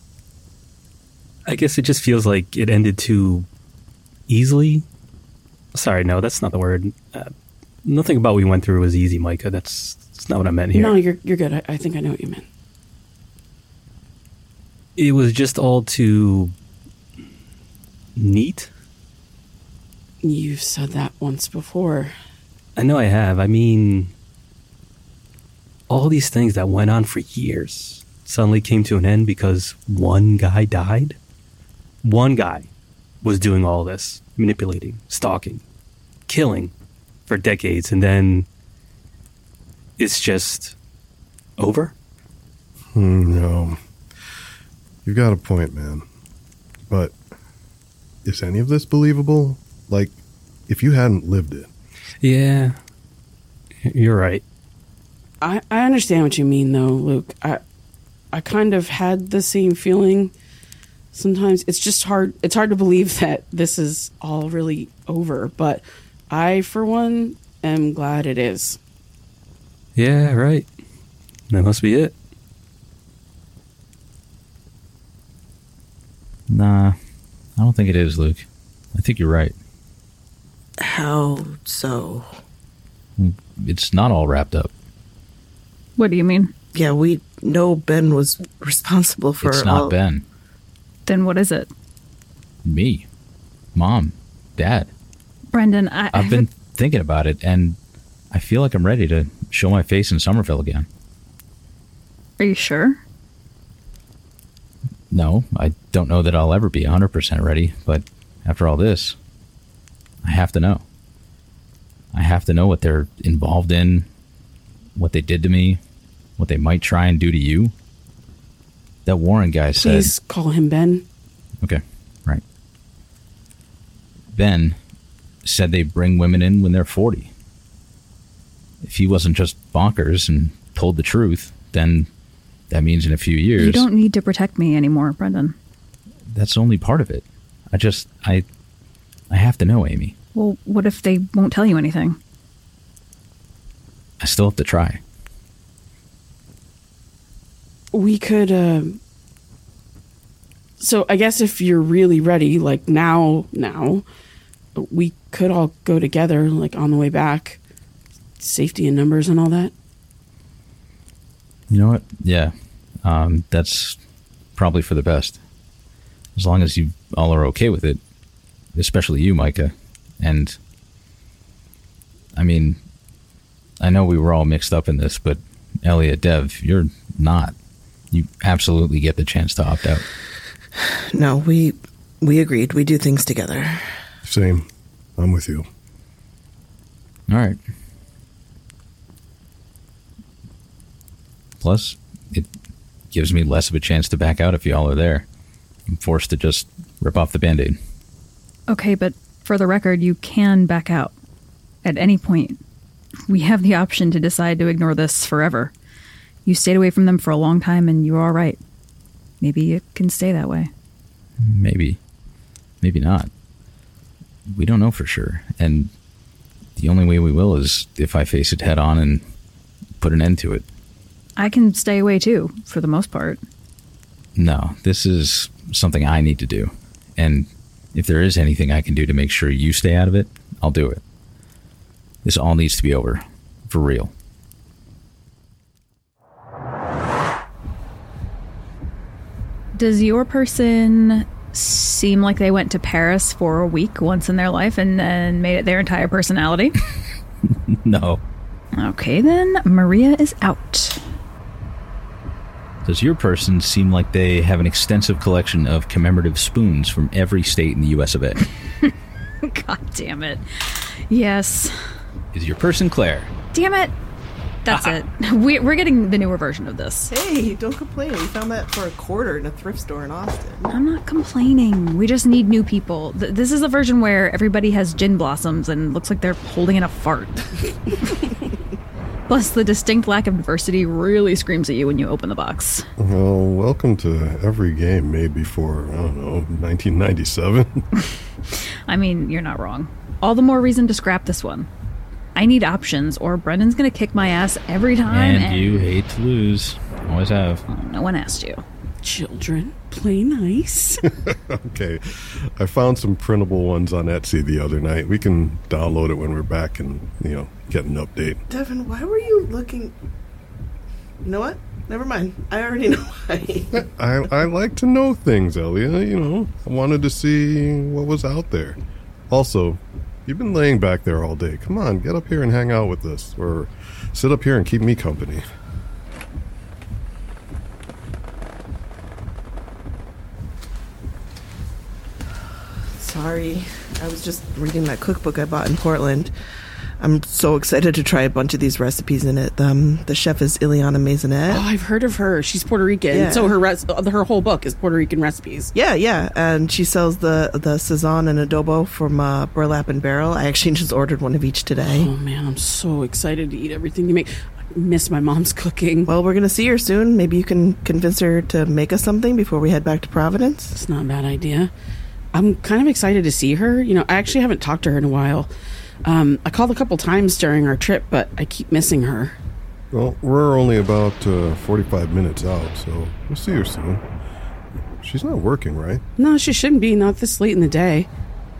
I guess it just feels like it ended too easily. sorry, no, that's not the word. Uh, nothing about what we went through was easy, Micah. That's, that's not what I meant here. No, you're you're good. I, I think I know what you meant. It was just all too neat. You've said that once before. I know I have. I mean, all these things that went on for years suddenly came to an end because one guy died. One guy was doing all this, manipulating, stalking, killing for decades, and then it's just over? No. You've got a point, man. But is any of this believable? Like, if you hadn't lived it. Yeah, you're right. I, I understand what you mean, though, Luke. I I kind of had the same feeling. Sometimes it's just hard. It's hard to believe that this is all really over. But I, for one, am glad it is. Yeah, right. That must be it. Nah, I don't think it is, Luke. I think you're right. How so? It's not all wrapped up. What do you mean? Yeah, we know Ben was responsible for It's not all... Ben. Then what is it? Me. Mom. Dad. Brendan, I, I've been thinking about it, and I feel like I'm ready to show my face in Somerville again. Are you sure? No, I don't know that I'll ever be one hundred percent ready, but after all this, I have to know. I have to know what they're involved in, what they did to me, what they might try and do to you. That Warren guy said... Please call him Ben. Okay, right. Ben said they bring women in when they're forty. If he wasn't just bonkers and told the truth, then that means in a few years... You don't need to protect me anymore, Brendan. That's only part of it. I just... I... I have to know, Amy. Well, what if they won't tell you anything? I still have to try. We could, uh... So I guess if you're really ready, like now, now, we could all go together, like on the way back. Safety in numbers and all that. You know what? Yeah. Um, that's probably for the best. As long as you all are okay with it. Especially you, Micah. And, I mean, I know we were all mixed up in this, but Elliot, Dev, you're not. You absolutely get the chance to opt out. No, we we agreed. We do things together. Same. I'm with you. All right. Plus, it gives me less of a chance to back out if y'all are there. I'm forced to just rip off the Band-Aid. Okay, but for the record, you can back out. At any point. We have the option to decide to ignore this forever. You stayed away from them for a long time and you were all right. Maybe it can stay that way. Maybe. Maybe not. We don't know for sure. And the only way we will is if I face it head on and put an end to it. I can stay away too, for the most part. No, this is something I need to do. And if there is anything I can do to make sure you stay out of it, I'll do it. This all needs to be over. For real. Does your person seem like they went to Paris for a week once in their life and then made it their entire personality? No. Okay, then. Maria is out. Does your person seem like they have an extensive collection of commemorative spoons from every state in the U S of A? God damn it. Yes. Is your person Claire? Damn it. That's it. We, we're getting the newer version of this. Hey, don't complain. We found that for a quarter in a thrift store in Austin. I'm not complaining. We just need new people. Th- this is a version where everybody has gin blossoms and looks like they're holding in a fart. Plus, the distinct lack of diversity really screams at you when you open the box. Well, welcome to every game made before, I don't know, nineteen ninety-seven. I mean, you're not wrong. All the more reason to scrap this one. I need options, or Brendan's gonna kick my ass every time. And, and you hate to lose. Always have. Well, no one asked you. Children, play nice. Okay. I found some printable ones on Etsy the other night. We can download it when we're back and, you know, get an update. Devin, why were you looking... You know what? Never mind. I already know why. I, I like to know things, Elia. You know, I wanted to see what was out there. Also, you've been laying back there all day. Come on, get up here and hang out with us. Or sit up here and keep me company. Sorry. I was just reading that cookbook I bought in Portland. I'm so excited to try a bunch of these recipes in it. Um, the chef is Ileana Maisonette. Oh, I've heard of her. She's Puerto Rican. Yeah. So her res- her whole book is Puerto Rican recipes. Yeah, yeah. And she sells the, the sazon and adobo from uh, Burlap and Barrel. I actually just ordered one of each today. Oh, man, I'm so excited to eat everything you make. I miss my mom's cooking. Well, we're going to see her soon. Maybe you can convince her to make us something before we head back to Providence. It's not a bad idea. I'm kind of excited to see her. You know, I actually haven't talked to her in a while. Um, I called a couple times during our trip, but I keep missing her. Well, we're only about uh, forty-five minutes out, so we'll see her soon. She's not working, right? No, she shouldn't be, not this late in the day.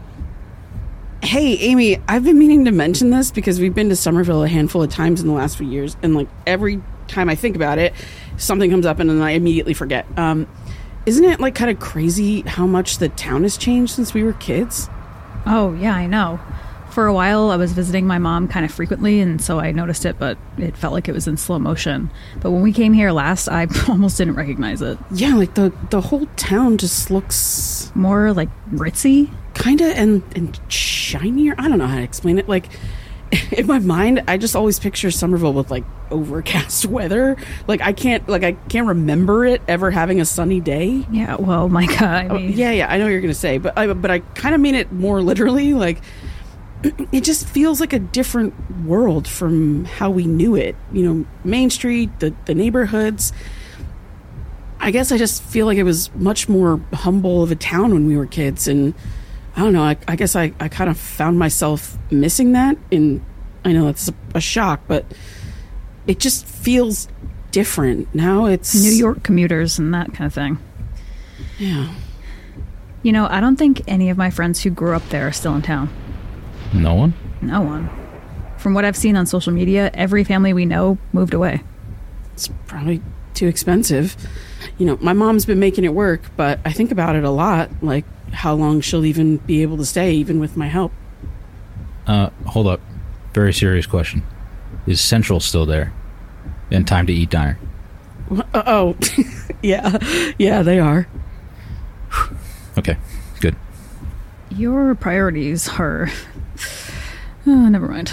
Hey, Amy, I've been meaning to mention this because we've been to Somerville a handful of times in the last few years, and like every time I think about it, something comes up and then I immediately forget. Um, isn't it like kind of crazy how much the town has changed since we were kids? Oh, yeah, I know. For a while, I was visiting my mom kind of frequently, and so I noticed it, but it felt like it was in slow motion. But when we came here last, I almost didn't recognize it. Yeah, like the, the whole town just looks... More, like, ritzy? Kind of, and, and shinier? I don't know how to explain it. Like, in my mind, I just always picture Somerville with, like, overcast weather. Like, I can't, like, I can't remember it ever having a sunny day. Yeah, well, Micah, I mean... Oh, yeah, yeah, I know what you're going to say, but I, but I kind of mean it more literally, like... It just feels like a different world from how we knew it. You know, Main Street, the, the neighborhoods. I guess I just feel like it was much more humble of a town when we were kids. And I don't know, I, I guess I, I kind of found myself missing that. And I know that's a, a shock, but it just feels different. Now it's... New York commuters and that kind of thing. Yeah. You know, I don't think any of my friends who grew up there are still in town. No one? No one. From what I've seen on social media, every family we know moved away. It's probably too expensive. You know, my mom's been making it work, but I think about it a lot, like how long she'll even be able to stay, even with my help. Uh, hold up. Very serious question. Is Central still there? And Time to Eat Diner? Uh, oh, yeah. Yeah, they are. Okay, good. Your priorities are... Oh, never mind.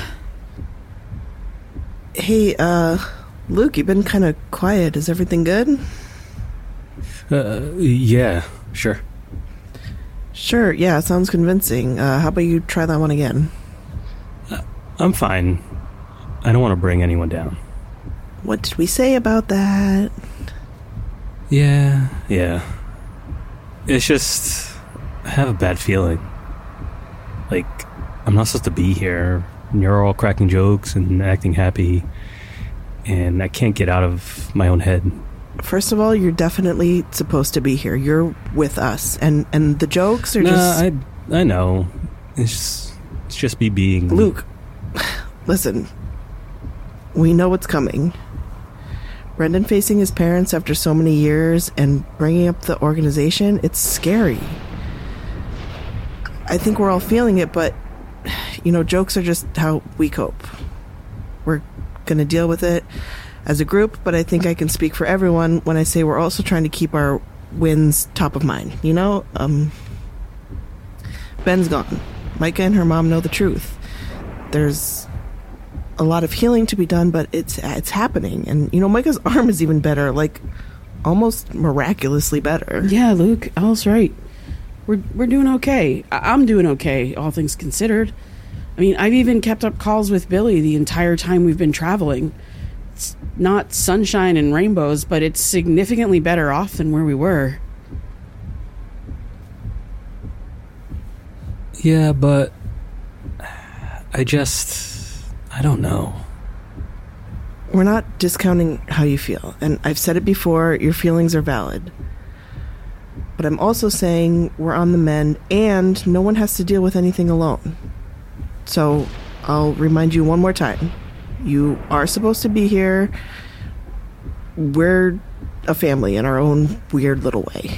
Hey, uh, Luke, you've been kind of quiet. Is everything good? Uh, yeah, sure. Sure, yeah, sounds convincing. Uh, how about you try that one again? Uh, I'm fine. I don't want to bring anyone down. What did we say about that? Yeah, yeah. It's just... I have a bad feeling. Like, I'm not supposed to be here, and you're all cracking jokes and acting happy, and I can't get out of my own head. First of all, you're definitely supposed to be here. You're with us, and, and the jokes are nah, just... I, I know. It's just, it's just me being... Luke, listen. We know what's coming. Brendan facing his parents after so many years and bringing up the organization, it's scary. I think we're all feeling it, but, you know, jokes are just how we cope. We're going to deal with it as a group, but I think I can speak for everyone when I say we're also trying to keep our wins top of mind. You know, um, Ben's gone. Micah and her mom know the truth. There's a lot of healing to be done, but it's it's happening. And, you know, Micah's arm is even better, like almost miraculously better. Yeah, Luke, Al's right. We're we're doing okay. I- I'm doing okay, all things considered. I mean, I've even kept up calls with Billy the entire time we've been traveling. It's not sunshine and rainbows, but it's significantly better off than where we were. Yeah, but... I just... I don't know. We're not discounting how you feel. And I've said it before, your feelings are valid. but I'm also saying we're on the mend and no one has to deal with anything alone. So I'll remind you one more time. You are supposed to be here. We're a family in our own weird little way.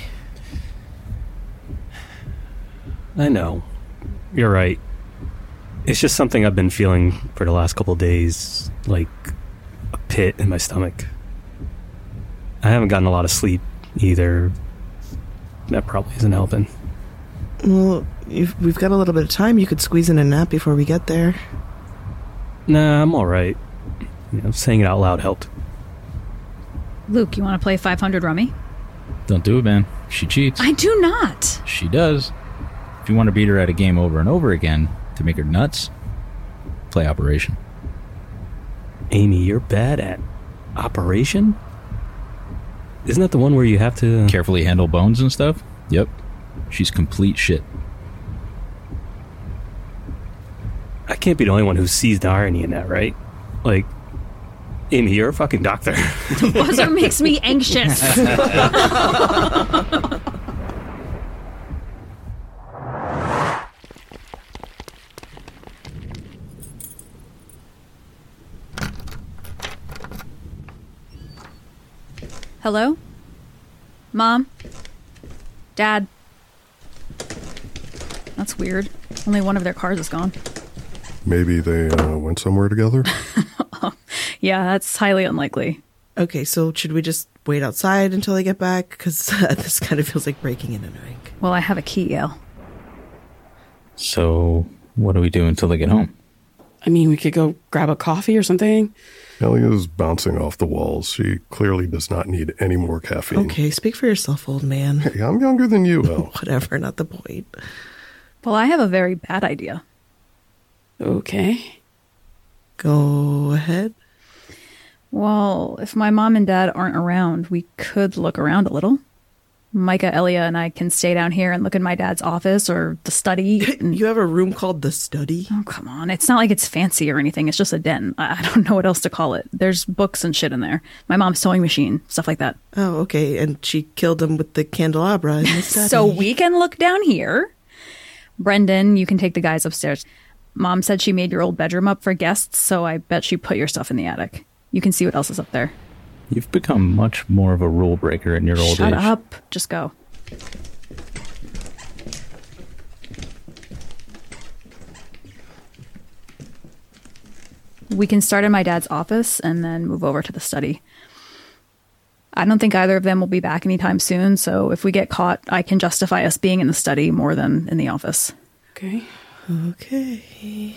I know. You're right. It's just something I've been feeling for the last couple of days, like a pit in my stomach. I haven't gotten a lot of sleep either. That probably isn't helping. Well, if we've got a little bit of time. You could squeeze in a nap before we get there. Nah, I'm all right. You know, saying it out loud helped. Luke, you want to play five hundred Rummy? Don't do it, man. She cheats. I do not. She does. If you want to beat her at a game over and over again to make her nuts, play Operation. Amy, you're bad at Operation? Isn't that the one where you have to... Carefully handle bones and stuff? Yep. She's complete shit. I can't be the only one who sees the irony in that, right? Like, Amy, you're a fucking doctor. The buzzer makes me anxious. Hello? Mom? Dad? That's weird. Only one of their cars is gone. Maybe they uh, went somewhere together? Yeah, that's highly unlikely. Okay, so should we just wait outside until they get back? Because uh, this kind of feels like breaking in and entering. Well, I have a key, Yale. So, what do we do until they get home? I mean, we could go grab a coffee or something. Elia's bouncing off the walls. She clearly does not need any more caffeine. Okay, speak for yourself, old man. Hey, I'm younger than you, El. Whatever, not the point. Well, I have a very bad idea. Okay. Go ahead. Well, if my mom and dad aren't around, we could look around a little. Micah, Elia, and I can stay down here and look in my dad's office or the study. And... You have a room called the study? Oh, come on. It's not like it's fancy or anything. It's just a den. I don't know what else to call it. There's books and shit in there. My mom's sewing machine, stuff like that. Oh, okay. And she killed him with the candelabra in the study. So we can look down here. Brendan, you can take the guys upstairs. Mom said she made your old bedroom up for guests, so I bet she put your stuff in the attic. You can see what else is up there. You've become much more of a rule breaker in your old Shut age. Shut up. Just go. We can start in my dad's office and then move over to the study. I don't think either of them will be back anytime soon, so if we get caught, I can justify us being in the study more than in the office. Okay. Okay.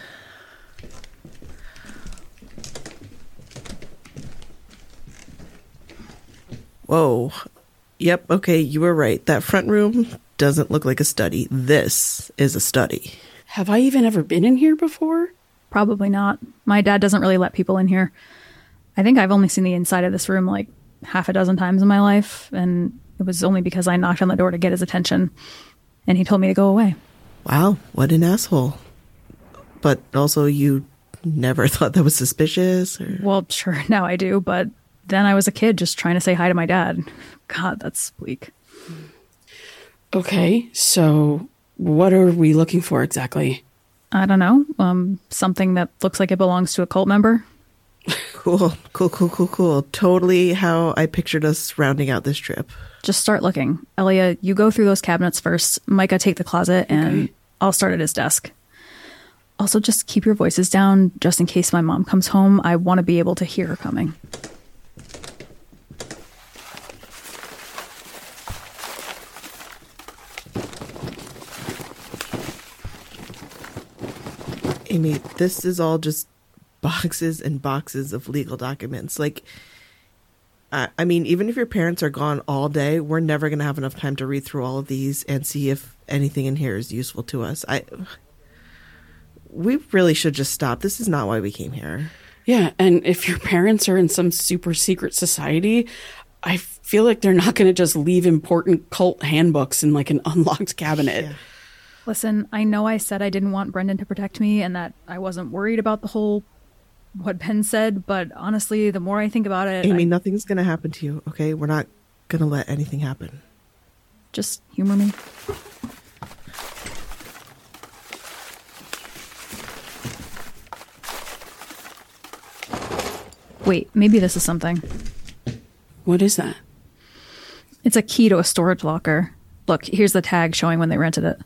Whoa. Yep, okay, you were right. That front room doesn't look like a study. This is a study. Have I even ever been in here before? Probably not. My dad doesn't really let people in here. I think I've only seen the inside of this room like half a dozen times in my life, and it was only because I knocked on the door to get his attention, and he told me to go away. Wow, what an asshole. But also you never thought that was suspicious? Or... Well, sure, now I do, but then I was a kid just trying to say hi to my dad. God, that's bleak. Okay, so what are we looking for exactly? I don't know. Um, something that looks like it belongs to a cult member. Cool, cool, cool, cool, cool. Totally how I pictured us rounding out this trip. Just start looking. Elia, you go through those cabinets first. Micah, take the closet, and okay. I'll start at his desk. Also, just keep your voices down, just in case my mom comes home. I want to be able to hear her coming. Amy, this is all just boxes and boxes of legal documents. Like, uh, I mean, even if your parents are gone all day, we're never going to have enough time to read through all of these and see if anything in here is useful to us. I, we really should just stop. This is not why we came here. Yeah, and if your parents are in some super secret society, I feel like they're not going to just leave important cult handbooks in like an unlocked cabinet. Yeah. Listen, I know I said I didn't want Brendan to protect me and that I wasn't worried about the whole what Ben said, but honestly, the more I think about it... Amy, I... nothing's going to happen to you, okay? We're not going to let anything happen. Just humor me. Wait, maybe this is something. What is that? It's a key to a storage locker. Look, here's the tag showing when they rented it.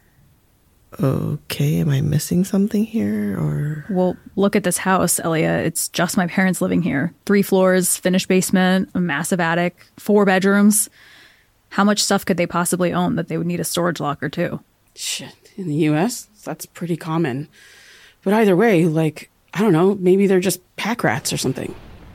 Okay, am I missing something here, or? Well, look at this house, Elia. It's just my parents living here. Three floors, finished basement, a massive attic, four bedrooms. How much stuff could they possibly own that they would need a storage locker to? Shit, in the U S, that's pretty common. But either way, like, I don't know, maybe they're just pack rats or something.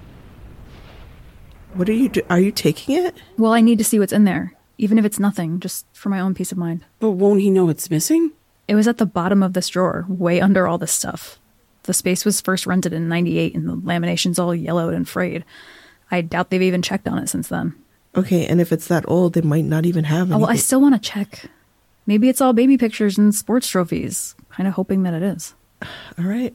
What are you do- Are you taking it? Well, I need to see what's in there, even if it's nothing, just for my own peace of mind. But won't he know it's missing? It was at the bottom of this drawer, way under all this stuff. The space was first rented in ninety-eight, and the lamination's all yellowed and frayed. I doubt they've even checked on it since then. Okay, and if it's that old, they might not even have anything. Oh, well, I still want to check. Maybe it's all baby pictures and sports trophies. Kind of hoping that it is. All right.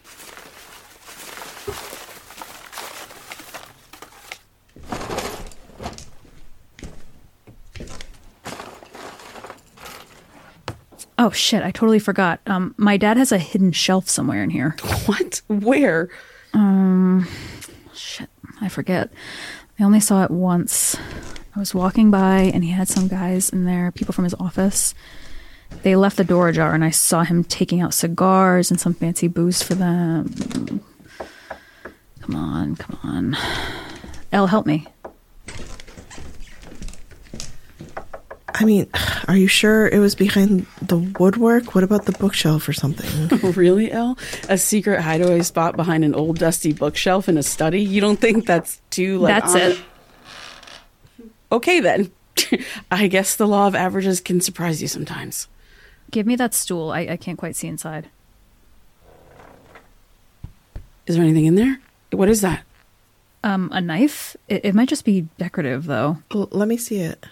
Oh, shit, I totally forgot. Um, my dad has a hidden shelf somewhere in here. What? Where? Um, shit, I forget. I only saw it once. I was walking by and he had some guys in there, people from his office. They left the door ajar and I saw him taking out cigars and some fancy booze for them. Come on, come on. Elle, help me. I mean, are you sure it was behind the woodwork? What about the bookshelf or something? Really, Elle? A secret hideaway spot behind an old dusty bookshelf in a study? You don't think that's too, like... That's on- it. Okay, then. I guess the law of averages can surprise you sometimes. Give me that stool. I, I can't quite see inside. Is there anything in there? What is that? Um, a knife? It, it might just be decorative, though. L- let me see it.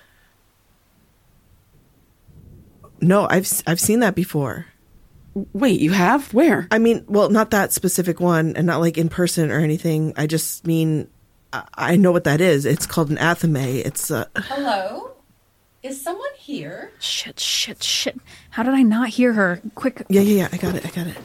No, I've s- I've seen that before. Wait, you have? Where? I mean, well, not that specific one, and not like in person or anything. I just mean, I, I know what that is. It's called an athame. It's uh, Hello? Is someone here? Shit, shit, shit. How did I not hear her? Quick. yeah, yeah, yeah. I got it. I got it.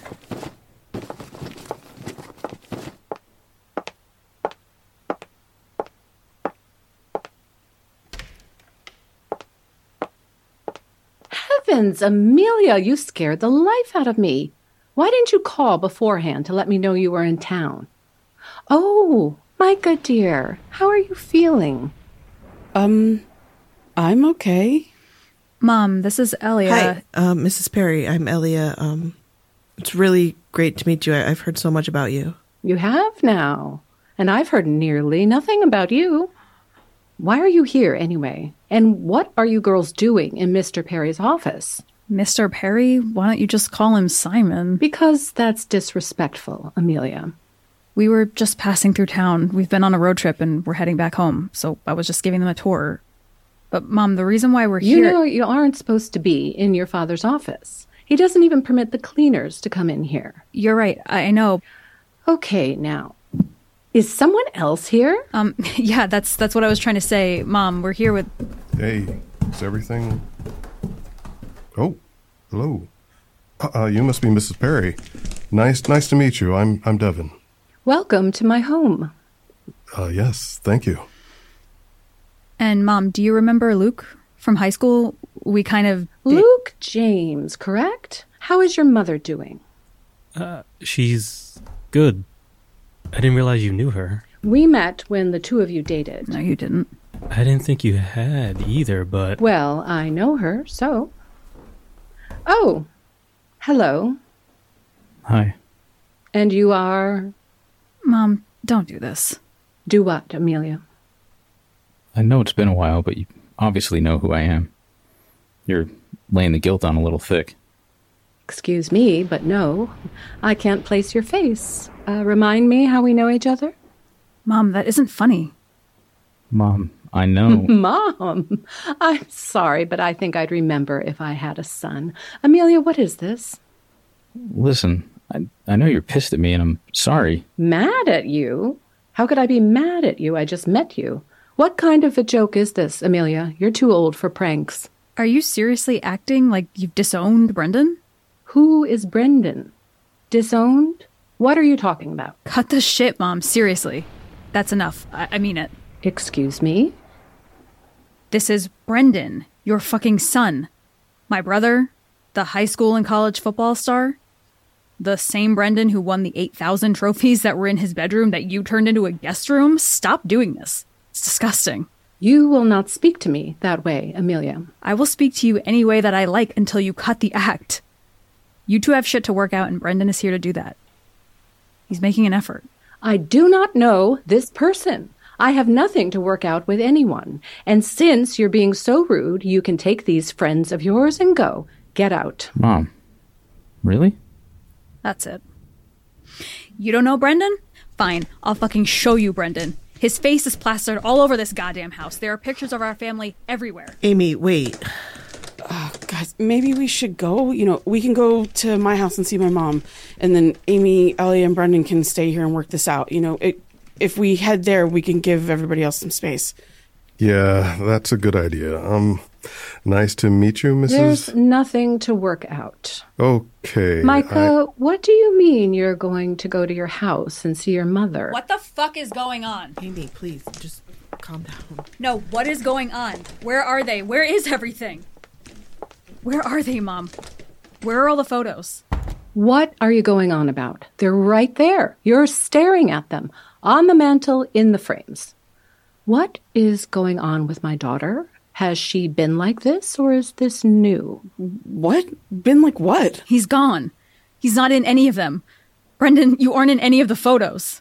Heavens, Amelia, you scared the life out of me. Why didn't you call beforehand to let me know you were in town? Oh, my good dear, how are you feeling? Um, I'm okay. Mom, this is Elia. Hi, um, Missus Perry. I'm Elia. Um, it's really great to meet you. I- I've heard so much about you. You have now, and I've heard nearly nothing about you. Why are you here anyway? And what are you girls doing in Mister Perry's office? Mister Perry? Why don't you just call him Simon? Because that's disrespectful, Amelia. We were just passing through town. We've been on a road trip and we're heading back home. So I was just giving them a tour. But Mom, the reason why we're You here... know you aren't supposed to be in your father's office. He doesn't even permit the cleaners to come in here. You're right. I know. Okay, now, is someone else here? Um, yeah, that's that's what I was trying to say. Mom, we're here with... Hey, is everything... Oh, hello. Uh, you must be Missus Perry. Nice nice to meet you. I'm I'm Devin. Welcome to my home. Uh, yes, thank you. And Mom, do you remember Luke from high school? We kind of... Luke James, correct? How is your mother doing? Uh, she's good. I didn't realize you knew her. We met when the two of you dated. No, you didn't. I didn't think you had either, but... Well, I know her, so... Oh, hello. Hi. And you are... Mom, don't do this. Do what, Amelia? I know it's been a while, but you obviously know who I am. You're laying the guilt on a little thick. Excuse me, but no. I can't place your face. Uh, remind me how we know each other? Mom, that isn't funny. Mom, I know. Mom, I'm sorry, but I think I'd remember if I had a son. Amelia, what is this? Listen, I, I know you're pissed at me, and I'm sorry. Mad at you? How could I be mad at you? I just met you. What kind of a joke is this, Amelia? You're too old for pranks. Are you seriously acting like you've disowned Brendan? Who is Brendan? Disowned? What are you talking about? Cut the shit, Mom. Seriously. That's enough. I, I mean it. Excuse me? This is Brendan, your fucking son. My brother, the high school and college football star. The same Brendan who won the eight thousand trophies that were in his bedroom that you turned into a guest room. Stop doing this. It's disgusting. You will not speak to me that way, Amelia. I will speak to you any way that I like until you cut the act. You two have shit to work out, and Brendan is here to do that. He's making an effort. I do not know this person. I have nothing to work out with anyone. And since you're being so rude, you can take these friends of yours and go. Get out. Mom, really? That's it. You don't know Brendan? Fine, I'll fucking show you Brendan. His face is plastered all over this goddamn house. There are pictures of our family everywhere. Amy, wait. Uh, guys, maybe we should go. You know, we can go to my house and see my mom. And then Amy, Ellie, and Brendan can stay here and work this out. You know, it, if we head there, we can give everybody else some space. Yeah, that's a good idea. Um, nice to meet you, Missus There's nothing to work out. Okay. Micah, I... what do you mean you're going to go to your house and see your mother? What the fuck is going on? Amy, please, just calm down. No, what is going on? Where are they? Where is everything? Where are they, Mom? Where are all the photos? What are you going on about? They're right there. You're staring at them. On the mantel, in the frames. What is going on with my daughter? Has she been like this, or is this new? What? Been like what? He's gone. He's not in any of them. Brendan, you aren't in any of the photos.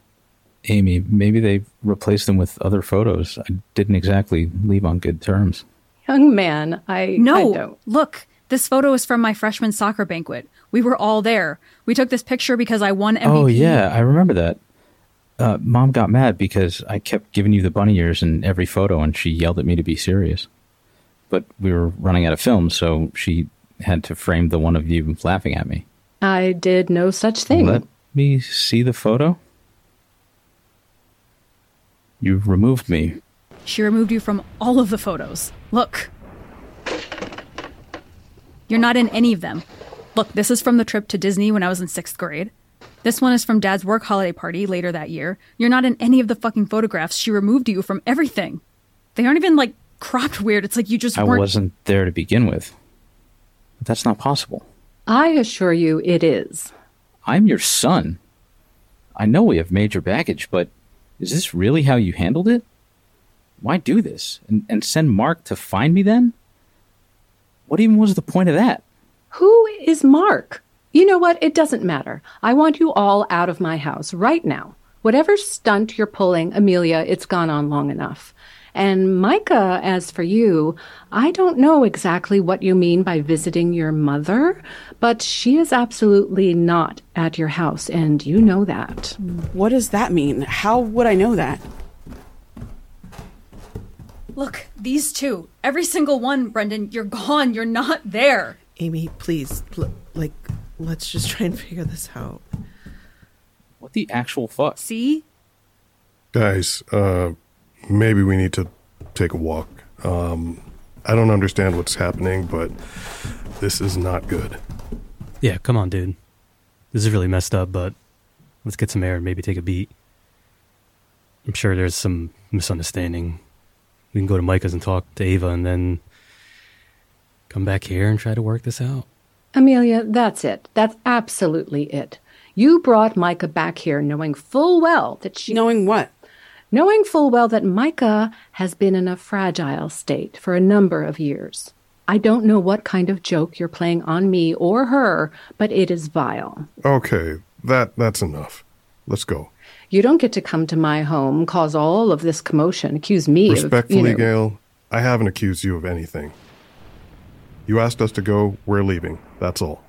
Amy, maybe they replaced them with other photos. I didn't exactly leave on good terms. Young man, I, no, I don't. Look, this photo is from my freshman soccer banquet. We were all there. We took this picture because I won M V P. Oh, yeah, I remember that. Uh, Mom got mad because I kept giving you the bunny ears in every photo, and she yelled at me to be serious. But we were running out of film, so she had to frame the one of you laughing at me. I did no such thing. Let me see the photo. You removed me. She removed you from all of the photos. Look. You're not in any of them. Look, this is from the trip to Disney when I was in sixth grade. This one is from Dad's work holiday party later that year. You're not in any of the fucking photographs. She removed you from everything. They aren't even, like, cropped weird. It's like you just I weren't... wasn't there to begin with. But that's not possible. I assure you it is. I'm your son. I know we have major baggage, but is this really how you handled it? Why do this? And, and send Mark to find me then? What even was the point of that? Who is Mark? You know what? It doesn't matter. I want you all out of my house right now. Whatever stunt you're pulling, Amelia, it's gone on long enough. And Micah, as for you, I don't know exactly what you mean by visiting your mother, but she is absolutely not at your house, and you know that. What does that mean? How would I know that? Look, these two. Every single one, Brendan. You're gone. You're not there. Amy, please, pl- like, let's just try and figure this out. What the actual fuck? See? Guys, uh, maybe we need to take a walk. Um, I don't understand what's happening, but this is not good. Yeah, come on, dude. This is really messed up, but let's get some air and maybe take a beat. I'm sure there's some misunderstanding. We can go to Micah's and talk to Ava and then come back here and try to work this out. Amelia, that's it. That's absolutely it. You brought Micah back here knowing full well that she... Knowing what? Knowing full well that Micah has been in a fragile state for a number of years. I don't know what kind of joke you're playing on me or her, but it is vile. Okay, that that's enough. Let's go. You don't get to come to my home, cause all of this commotion, accuse me Respectfully, of, you know... Gail, I haven't accused you of anything. You asked us to go, we're leaving. That's all.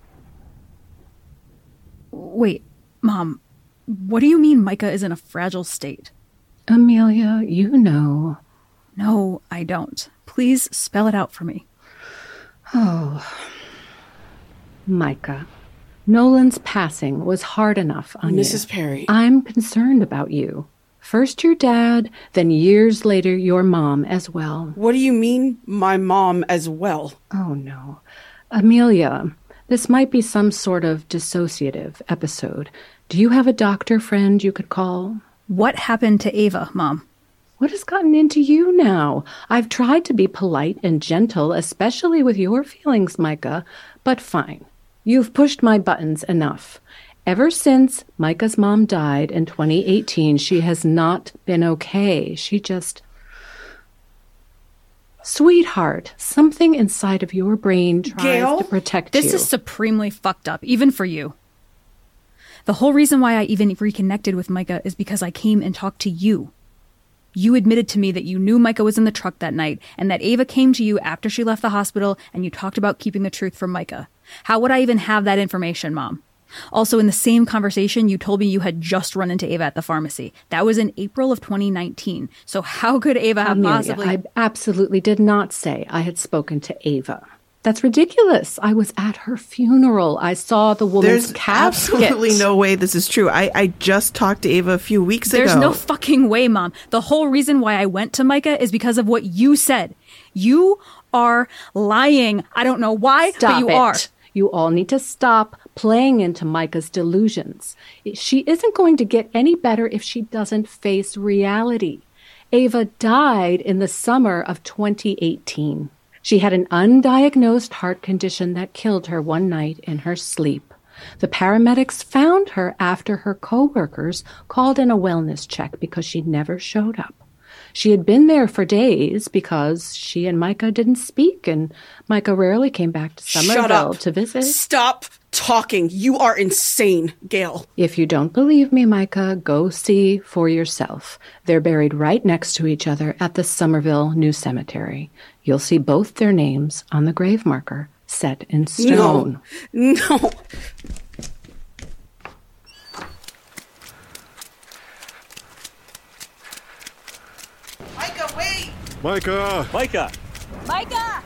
Wait, Mom, what do you mean Micah is in a fragile state? Amelia, you know. No, I don't. Please spell it out for me. Oh, Micah, Nolan's passing was hard enough on Missus you. Perry. I'm concerned about you. First your dad, then years later your mom as well. What do you mean, my mom as well? Oh, no. Amelia, this might be some sort of dissociative episode. Do you have a doctor friend you could call? What happened to Ava, Mom? What has gotten into you now? I've tried to be polite and gentle, especially with your feelings, Micah, but fine. You've pushed my buttons enough. Ever since Micah's mom died in twenty eighteen, she has not been okay. She just... Sweetheart, something inside of your brain tries Gail, to protect This you. is supremely fucked up, even for you. The whole reason why I even reconnected with Micah is because I came and talked to you. You admitted to me that you knew Micah was in the truck that night and that Ava came to you after she left the hospital and you talked about keeping the truth from Micah. How would I even have that information, Mom? Also, in the same conversation, you told me you had just run into Ava at the pharmacy. That was in April of twenty nineteen. So how could Ava have Amelia, possibly... I absolutely did not say I had spoken to Ava. That's ridiculous. I was at her funeral. I saw the woman's There's casket. absolutely no way this is true. I, I just talked to Ava a few weeks There's ago. no fucking way, Mom. The whole reason why I went to Micah is because of what you said. You are lying. I don't know why, Stop but you it. are. You all need to stop playing into Micah's delusions. She isn't going to get any better if she doesn't face reality. Ava died in the summer of twenty eighteen. She had an undiagnosed heart condition that killed her one night in her sleep. The paramedics found her after her coworkers called in a wellness check because she never showed up. She had been there for days because she and Micah didn't speak, and Micah rarely came back to Shut Somerville up. to visit. Stop talking. You are insane, Gail. If you don't believe me, Micah, go see for yourself. They're buried right next to each other at the Somerville New Cemetery. You'll see both their names on the grave marker set in stone. No. No. Micah, wait! Micah! Micah! Micah!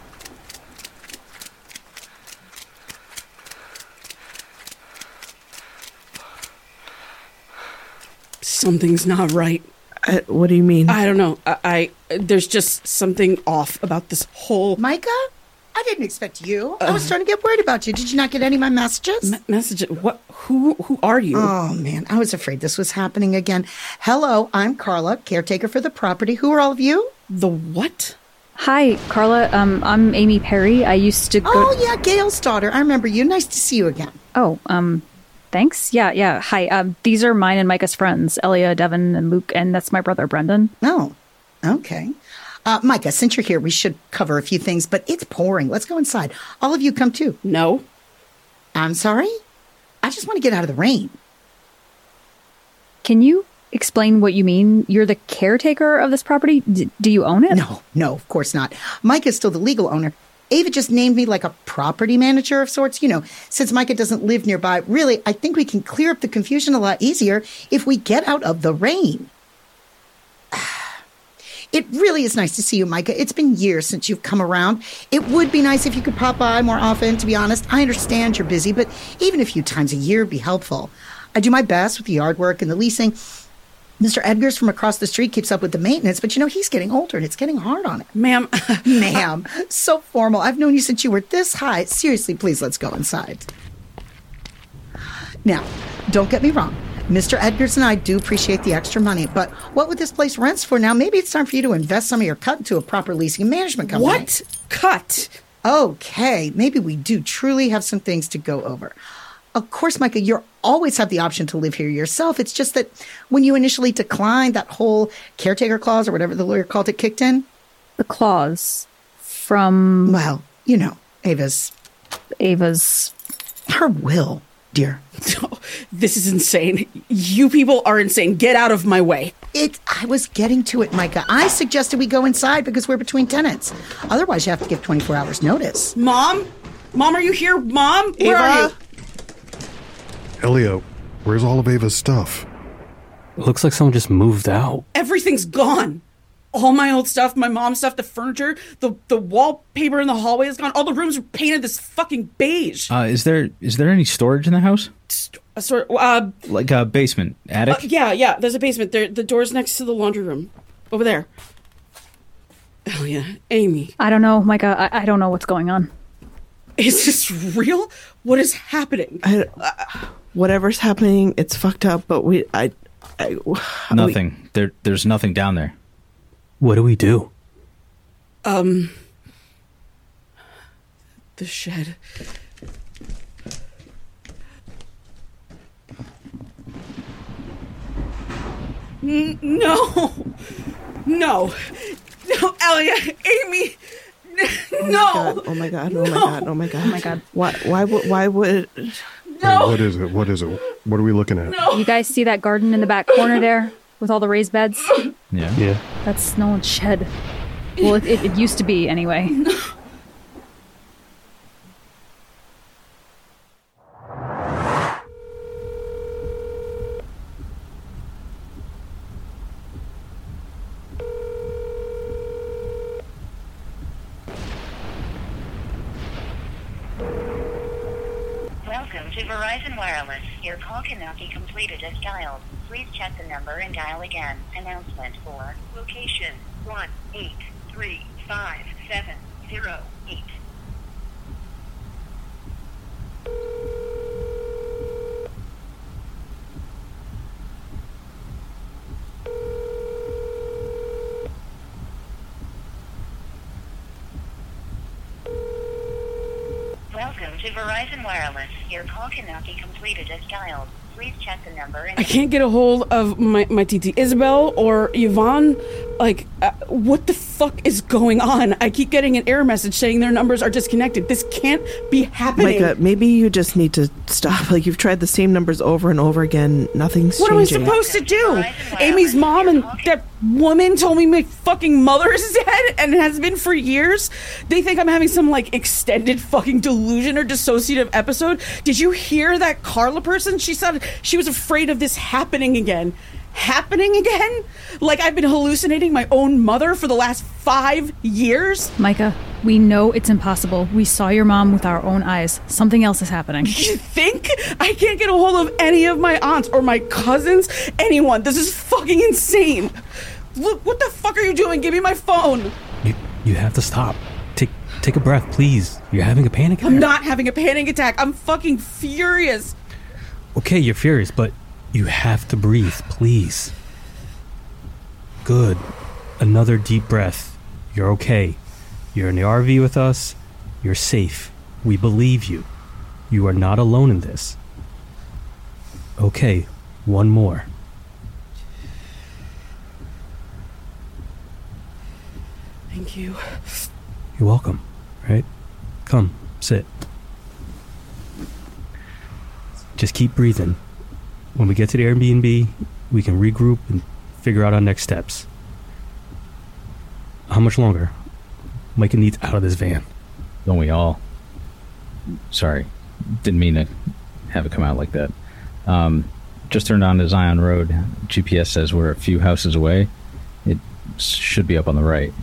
Something's not right. Uh, what do you mean? I don't know. I, I there's just something off about this whole Micah? I didn't expect you. I was starting to get worried about you. Did you not get any of my messages? me- message. What? Who? Who are you? Oh, man. I was afraid this was happening again. Hello, I'm Carla, caretaker for the property. Who are all of you? The what? Hi, Carla. Um, I'm Amy Perry. I used to go... Oh, yeah, Gail's daughter. I remember you. Nice to see you again. Oh, um, thanks. Yeah, yeah. Hi. Um, these are mine and Micah's friends, Elia, Devin, and Luke, and that's my brother, Brendan. Oh, okay. Uh, Micah, since you're here, we should cover a few things, but it's pouring. Let's go inside. All of you come too. No. I'm sorry? I just want to get out of the rain. Can you explain what you mean? You're the caretaker of this property? D- do you own it? No, no, of course not. Micah's still the legal owner. Ava just named me like a property manager of sorts. You know, since Micah doesn't live nearby, really, I think we can clear up the confusion a lot easier if we get out of the rain. It really is nice to see you, Micah. It's been years since you've come around. It would be nice if you could pop by more often, to be honest. I understand you're busy, but even a few times a year would be helpful. I do my best with the yard work and the leasing. Mister Edgar's from across the street keeps up with the maintenance, but you know, he's getting older and it's getting hard on him. Ma'am. Ma'am, so formal. I've known you since you were this high. Seriously, please, let's go inside. Now, don't get me wrong. Mister Edgars and I do appreciate the extra money, but what would this place rents for now? Maybe it's time for you to invest some of your cut into a proper leasing and management company. What? Cut? Okay, maybe we do truly have some things to go over. Of course, Micah, you always have the option to live here yourself. It's just that when you initially declined, that whole caretaker clause or whatever the lawyer called it kicked in. The clause from... Well, you know, Ava's... Ava's... Her will, dear. This is insane. You people are insane. Get out of my way. It. I was getting to it, Micah. I suggested we go inside because we're between tenants. Otherwise, you have to give twenty-four hours notice. Mom? Mom, are you here? Mom? Where Ava? are you? Elio, where's all of Ava's stuff? It looks like someone just moved out. Everything's gone. all my old stuff, my mom's stuff, the furniture, the the wallpaper in the hallway is gone. All the rooms are painted this fucking beige. Uh, is there is there any storage in the house? St- uh, sort uh, like a basement, attic? Uh, yeah, yeah. There's a basement. There, the door's next to the laundry room, over there. Oh yeah, Amy. I don't know, Micah. I, I don't know what's going on. Is this real? What is happening? I, uh, whatever's happening, it's fucked up. But we, I, I nothing. We, there, there's nothing down there. What do we do? Um, the shed. N- no, no, no, Elliot, Amy. No! Oh my god! Oh my god! Oh my god! Oh my god! Oh my god! Why? Why would? Why would? No! What is it? What is it? What are we looking at? No! You guys see that garden in the back corner there with all the raised beds? Yeah. Yeah. That's Nolan's shed. Well, it, it, it used to be anyway. No. Welcome to Verizon Wireless. Your call cannot be completed as dialed. Please check the number and dial again. Announcement for location one eight three five seven zero eight. Welcome to Verizon Wireless. Your call cannot be completed as dialed. Please check the number and... I can't get a hold of my, my T T Isabel or Yvonne. Like, uh, what the fuck is going on? I keep getting an error message saying their numbers are disconnected. This can't be happening. Micah, maybe you just need to stop. Like, you've tried the same numbers over and over again. Nothing's what changing. What am I supposed to do? Amy's mom and that woman told me my fucking mother is dead and has been for years. They think I'm having some, like, extended fucking delusion or dissociative episode. Did you hear that Carla person? She said she was afraid of this happening again. Happening again? Like I've been hallucinating my own mother for the last five years? Micah, we know it's impossible. We saw your mom with our own eyes. Something else is happening. You think? I can't get a hold of any of my aunts or my cousins, anyone. This is fucking insane. Look, what the fuck are you doing? Give me my phone. You you have to stop. Take take a breath, please. You're having a panic attack. I'm not having a panic attack. I'm fucking furious. Okay, you're furious, but you have to breathe, please. Good. Another deep breath. You're okay. You're in the R V with us. You're safe. We believe you. You are not alone in this. Okay, one more. Thank you. You're welcome, right? Come, sit. Just keep breathing. When we get to the Airbnb, we can regroup and figure out our next steps. How much longer? Micah needs out of this van. Don't we all? Sorry. Didn't mean to have it come out like that. Um, just turned on to Zion Road. G P S says we're a few houses away. It should be up on the right.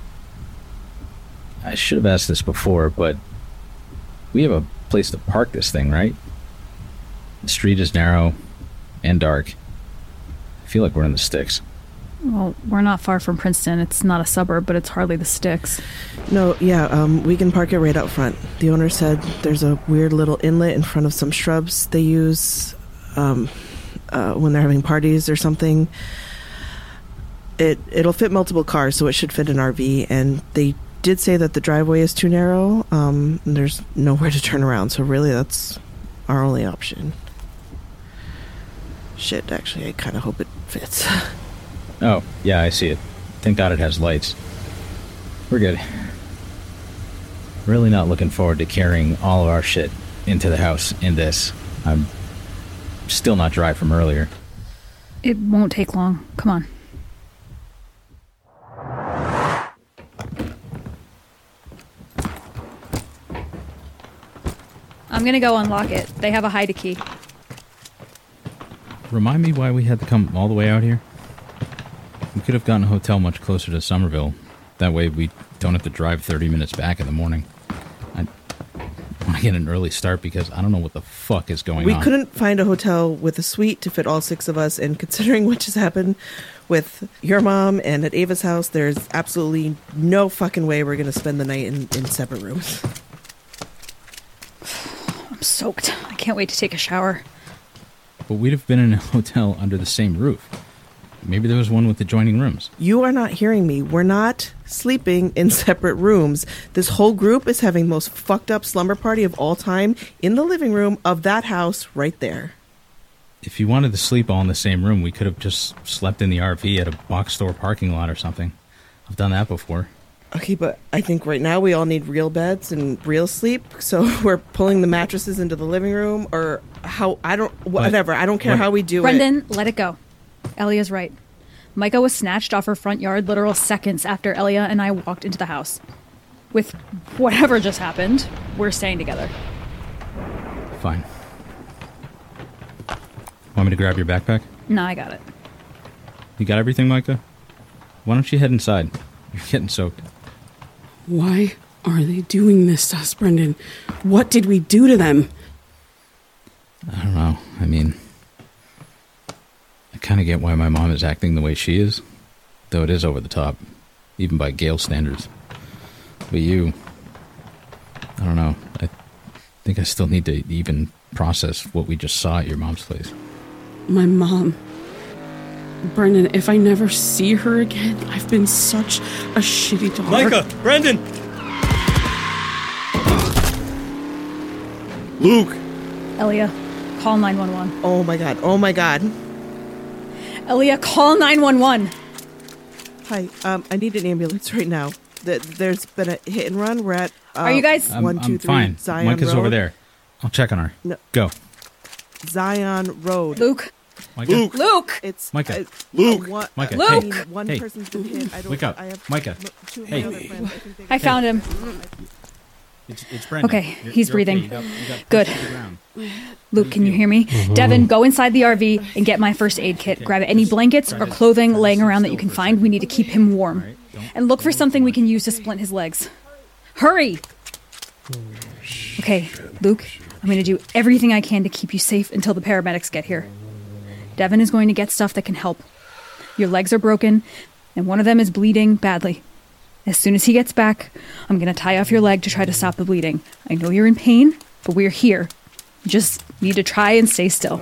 I should have asked this before, but we have a place to park this thing, right? The street is narrow and dark. I feel like we're in the sticks. Well, we're not far from Princeton. It's not a suburb, but it's hardly the sticks. No, yeah, um, we can park it right out front. The owner said there's a weird little inlet in front of some shrubs they use um, uh, when they're having parties or something. It, it'll fit multiple cars, so it should fit an R V, and they did say that the driveway is too narrow, um, and there's nowhere to turn around, so really that's our only option. Shit, actually, I kind of hope it fits. Oh, yeah, I see it. Thank God it has lights. We're good. Really not looking forward to carrying all of our shit into the house in this. I'm still not dry from earlier. It won't take long. Come on. I'm gonna go unlock it. They have a hide key. Remind me why we had to come all the way out here? We could have gotten a hotel much closer to Somerville. That way we don't have to drive thirty minutes back in the morning. I want to get an early start because I don't know what the fuck is going we on. We couldn't find a hotel with a suite to fit all six of us, and considering what just happened with your mom and at Ava's house, there's absolutely no fucking way we're going to spend the night in, in separate rooms. I'm soaked. I can't wait to take a shower. But we'd have been in a hotel under the same roof. Maybe there was one with adjoining rooms. You are not hearing me. We're not sleeping in separate rooms. This whole group is having the most fucked up slumber party of all time in the living room of that house right there. If you wanted to sleep all in the same room, we could have just slept in the R V at a box store parking lot or something. I've done that before. Okay, but I think right now we all need real beds and real sleep, so we're pulling the mattresses into the living room, or how, I don't, whatever, I don't care what? how we do Brendan, it. Brendan, let it go. Elia's right. Micah was snatched off her front yard literal seconds after Elia and I walked into the house. With whatever just happened, we're staying together. Fine. Want me to grab your backpack? Nah, I got it. You got everything, Micah? Why don't you head inside? You're getting soaked. Why are they doing this to us, Brendan? What did we do to them? I don't know. I mean, I kind of get why my mom is acting the way she is, though it is over the top, even by Gale standards. But you, I don't know. I think I still need to even process what we just saw at your mom's place. My mom. Brendan, if I never see her again, I've been such a shitty daughter. Micah! Brendan! Luke! Elia, call nine one one. Oh my god, oh my god. Elia, call nine one one. Hi, um, I need an ambulance right now. Th- There's been a hit and run. We're at... Uh, Are you guys... I'm, one, two, I'm three, fine. Zion Micah's Road. over there. I'll check on her. No. Go. Zion Road. Luke. Micah. Luke! Luke! It's Micah. uh, Luke! One, Micah, I Luke! mean, one hey. person's been hit. I don't, Wake up. I have Micah. two of Hey. my other friends. I think they I found him. It's, it's Brendan. Okay, You're- he's you're breathing. Okay. You got, you got Good. pushed to the ground. Luke, can you hear me? Devin, go inside the R V and get my first aid kit. Grab any blankets or clothing laying around that you can find. We need to keep him warm. And look for something we can use to splint his legs. Hurry! Okay, Luke, I'm going to do everything I can to keep you safe until the paramedics get here. Devin is going to get stuff that can help. Your legs are broken, and one of them is bleeding badly. As soon as he gets back, I'm going to tie off your leg to try to stop the bleeding. I know you're in pain, but we're here. You just need to try and stay still.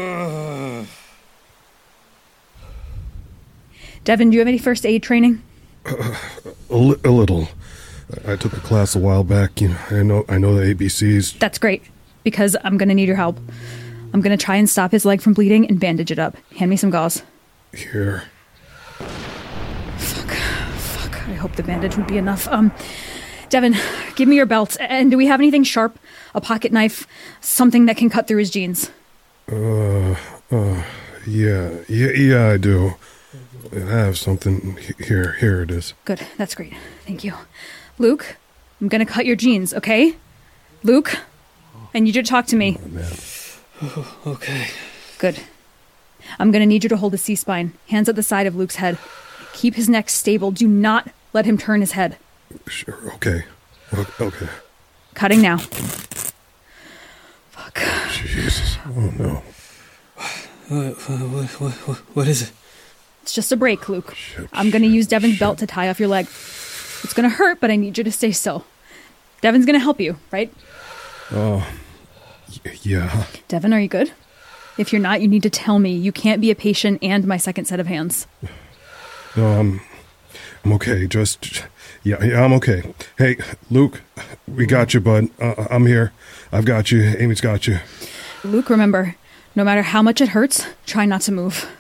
Devin, do you have any first aid training? A, li- a little. I took a class a while back. You know, I know, I know the A B Cs. That's great, because I'm going to need your help. I'm going to try and stop his leg from bleeding and bandage it up. Hand me some gauze. Here. Fuck. Fuck. I hope the bandage would be enough. Um, Devin, give me your belt. And do we have anything sharp? A pocket knife? Something that can cut through his jeans? Uh, uh, yeah, yeah, yeah, I do. I have something H- here. Here it is. Good. That's great. Thank you. Luke, I'm going to cut your jeans, okay? Luke, I need you to talk to me. Oh, man. Okay. Good. I'm going to need you to hold his C-spine. Hands at the side of Luke's head. Keep his neck stable. Do not let him turn his head. Sure. Okay. O- Okay. Cutting now. Fuck. Jesus. Oh no. What, what, what, what, what is it? It's just a break, Luke. Shit, I'm going to shit, use Devin's shit. belt to tie off your leg. It's going to hurt, but I need you to stay still. Devin's going to help you, right? Oh. Y- yeah. Devin, are you good? If you're not, you need to tell me. You can't be a patient and my second set of hands. No, I'm. I'm okay. Just. Yeah, yeah, I'm okay. Hey, Luke, we got you, bud. Uh, I'm here. I've got you. Amy's got you. Luke, remember, no matter how much it hurts, try not to move.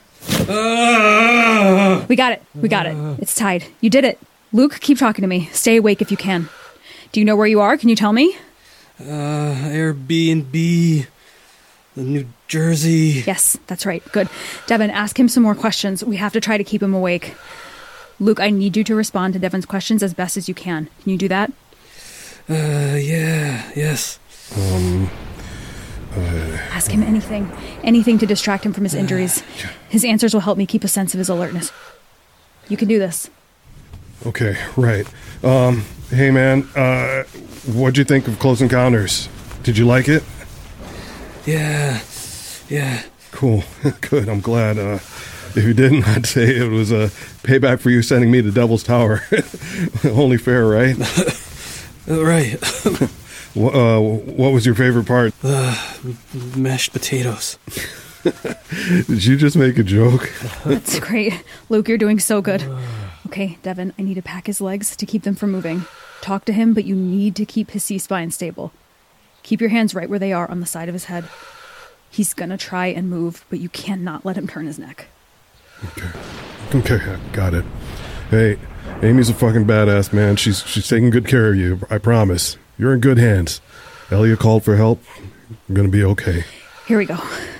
Ah! We got it. We got it. It's tied. You did it. Luke, keep talking to me. Stay awake if you can. Do you know where you are? Can you tell me? Uh, Airbnb, New Jersey. Yes, that's right. Good. Devin, ask him some more questions. We have to try to keep him awake. Luke, I need you to respond to Devin's questions as best as you can. Can you do that? Uh, yeah, yes. Um. Ask him anything. Anything to distract him from his injuries. His answers will help me keep a sense of his alertness. You can do this. Okay, right. Um, hey, man, uh, what'd you think of Close Encounters? Did you like it? Yeah, yeah. Cool. Good, I'm glad. Uh, if you didn't, I'd say it was a payback for you sending me to Devil's Tower. Only fair, right? Right. What, uh, what was your favorite part? Uh, mashed potatoes. Did you just make a joke? That's great. Luke, you're doing so good. Okay, Devin, I need to pack his legs to keep them from moving. Talk to him, but you need to keep his C-spine stable. Keep your hands right where they are on the side of his head. He's gonna try and move, but you cannot let him turn his neck. Okay. Okay, got it. Hey, Amy's a fucking badass, man. She's she's taking good care of you, I promise. You're in good hands. Elia called for help. I'm gonna be okay. Here we go.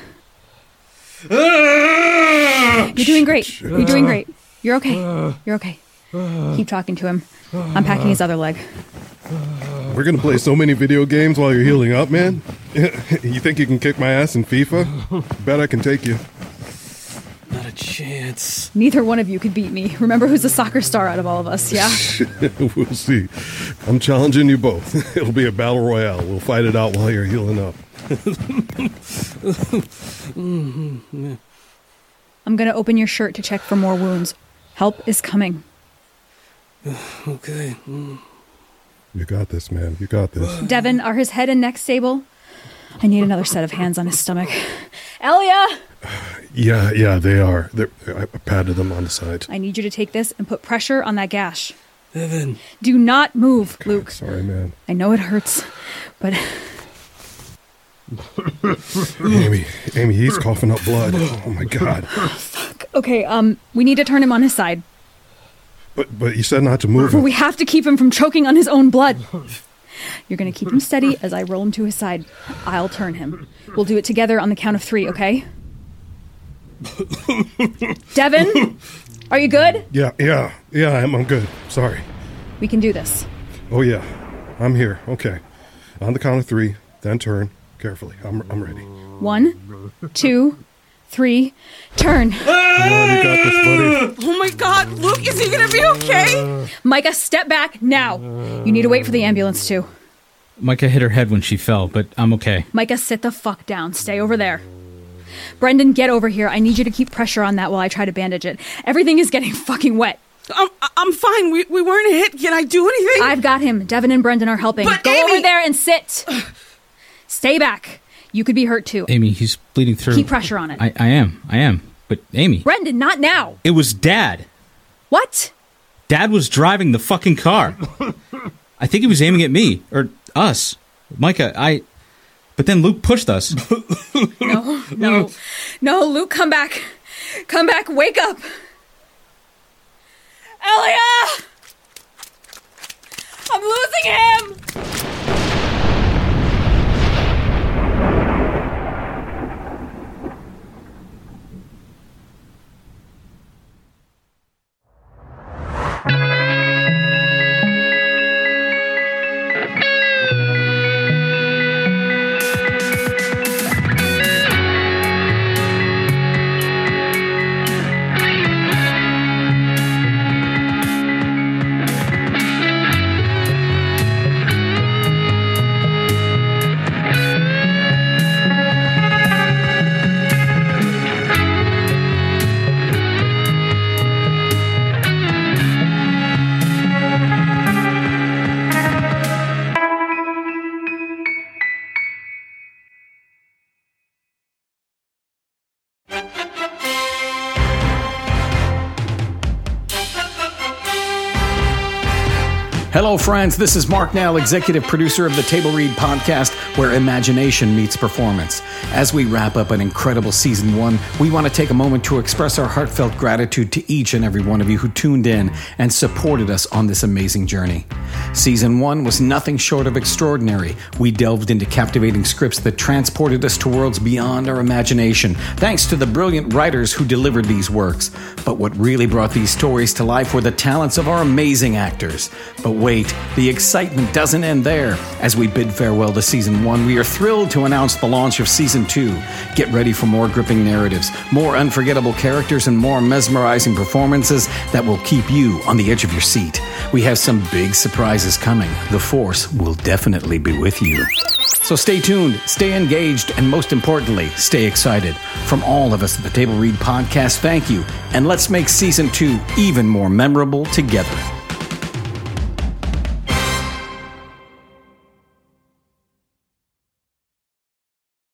You're doing great. You're doing great. You're okay. You're okay. Keep talking to him. I'm packing his other leg. We're gonna play so many video games while you're healing up, man. You think you can kick my ass in FIFA? Bet I can take you. Not a chance. Neither one of you could beat me. Remember who's the soccer star out of all of us, yeah? We'll see. I'm challenging you both. It'll be a battle royale. We'll fight it out while you're healing up. I'm gonna open your shirt to check for more wounds. Help is coming. Okay. You got this, man. You got this. Devin, are his head and neck stable? I need another set of hands on his stomach. Elia! Yeah, yeah, they are. They're, I patted them on the side. I need you to take this and put pressure on that gash. Devin. Do not move, God, Luke. Sorry, man. I know it hurts, but... Amy, Amy, he's coughing up blood. Oh, my God. Fuck. Okay, um, we need to turn him on his side. But but you said not to move him. We have to keep him from choking on his own blood. You're going to keep him steady as I roll him to his side. I'll turn him. We'll do it together on the count of three, okay? Devin, are you good? Yeah, yeah, yeah, I'm, I'm good. Sorry. We can do this. Oh, yeah, I'm here. Okay. On the count of three, then turn. Carefully. I'm I'm ready. One, two, three, turn. Come on, you got this, buddy. Oh my God, Luke, is he gonna be okay? Micah, step back now. You need to wait for the ambulance too. Micah hit her head when she fell, but I'm okay. Micah, sit the fuck down. Stay over there. Brendan, get over here. I need you to keep pressure on that while I try to bandage it. Everything is getting fucking wet. I'm, I'm fine. We, we weren't hit. Can I do anything? I've got him. Devin and Brendan are helping. But Go Amy- over there and sit. Stay back. You could be hurt too. Amy, he's bleeding through. Keep pressure on it. I, I am. I am. But Amy. Brendan, not now. It was Dad. What? Dad was driving the fucking car. I think he was aiming at me. Or us. Micah, I... But then Luke pushed us. No, no. No, Luke, come back. Come back. Wake up. Elia! I'm losing him! Hello, friends. This is Mark Nell, executive producer of the Table Read podcast, where imagination meets performance. As we wrap up an incredible season one, we want to take a moment to express our heartfelt gratitude to each and every one of you who tuned in and supported us on this amazing journey. Season one was nothing short of extraordinary. We delved into captivating scripts that transported us to worlds beyond our imagination, thanks to the brilliant writers who delivered these works. But what really brought these stories to life were the talents of our amazing actors. But wait wait, the excitement doesn't end there. As we bid farewell to Season one, we are thrilled to announce the launch of Season two. Get ready for more gripping narratives, more unforgettable characters, and more mesmerizing performances that will keep you on the edge of your seat. We have some big surprises coming. The Force will definitely be with you. So stay tuned, stay engaged, and most importantly, stay excited. From all of us at the Table Read Podcast, thank you, and let's make Season two even more memorable together.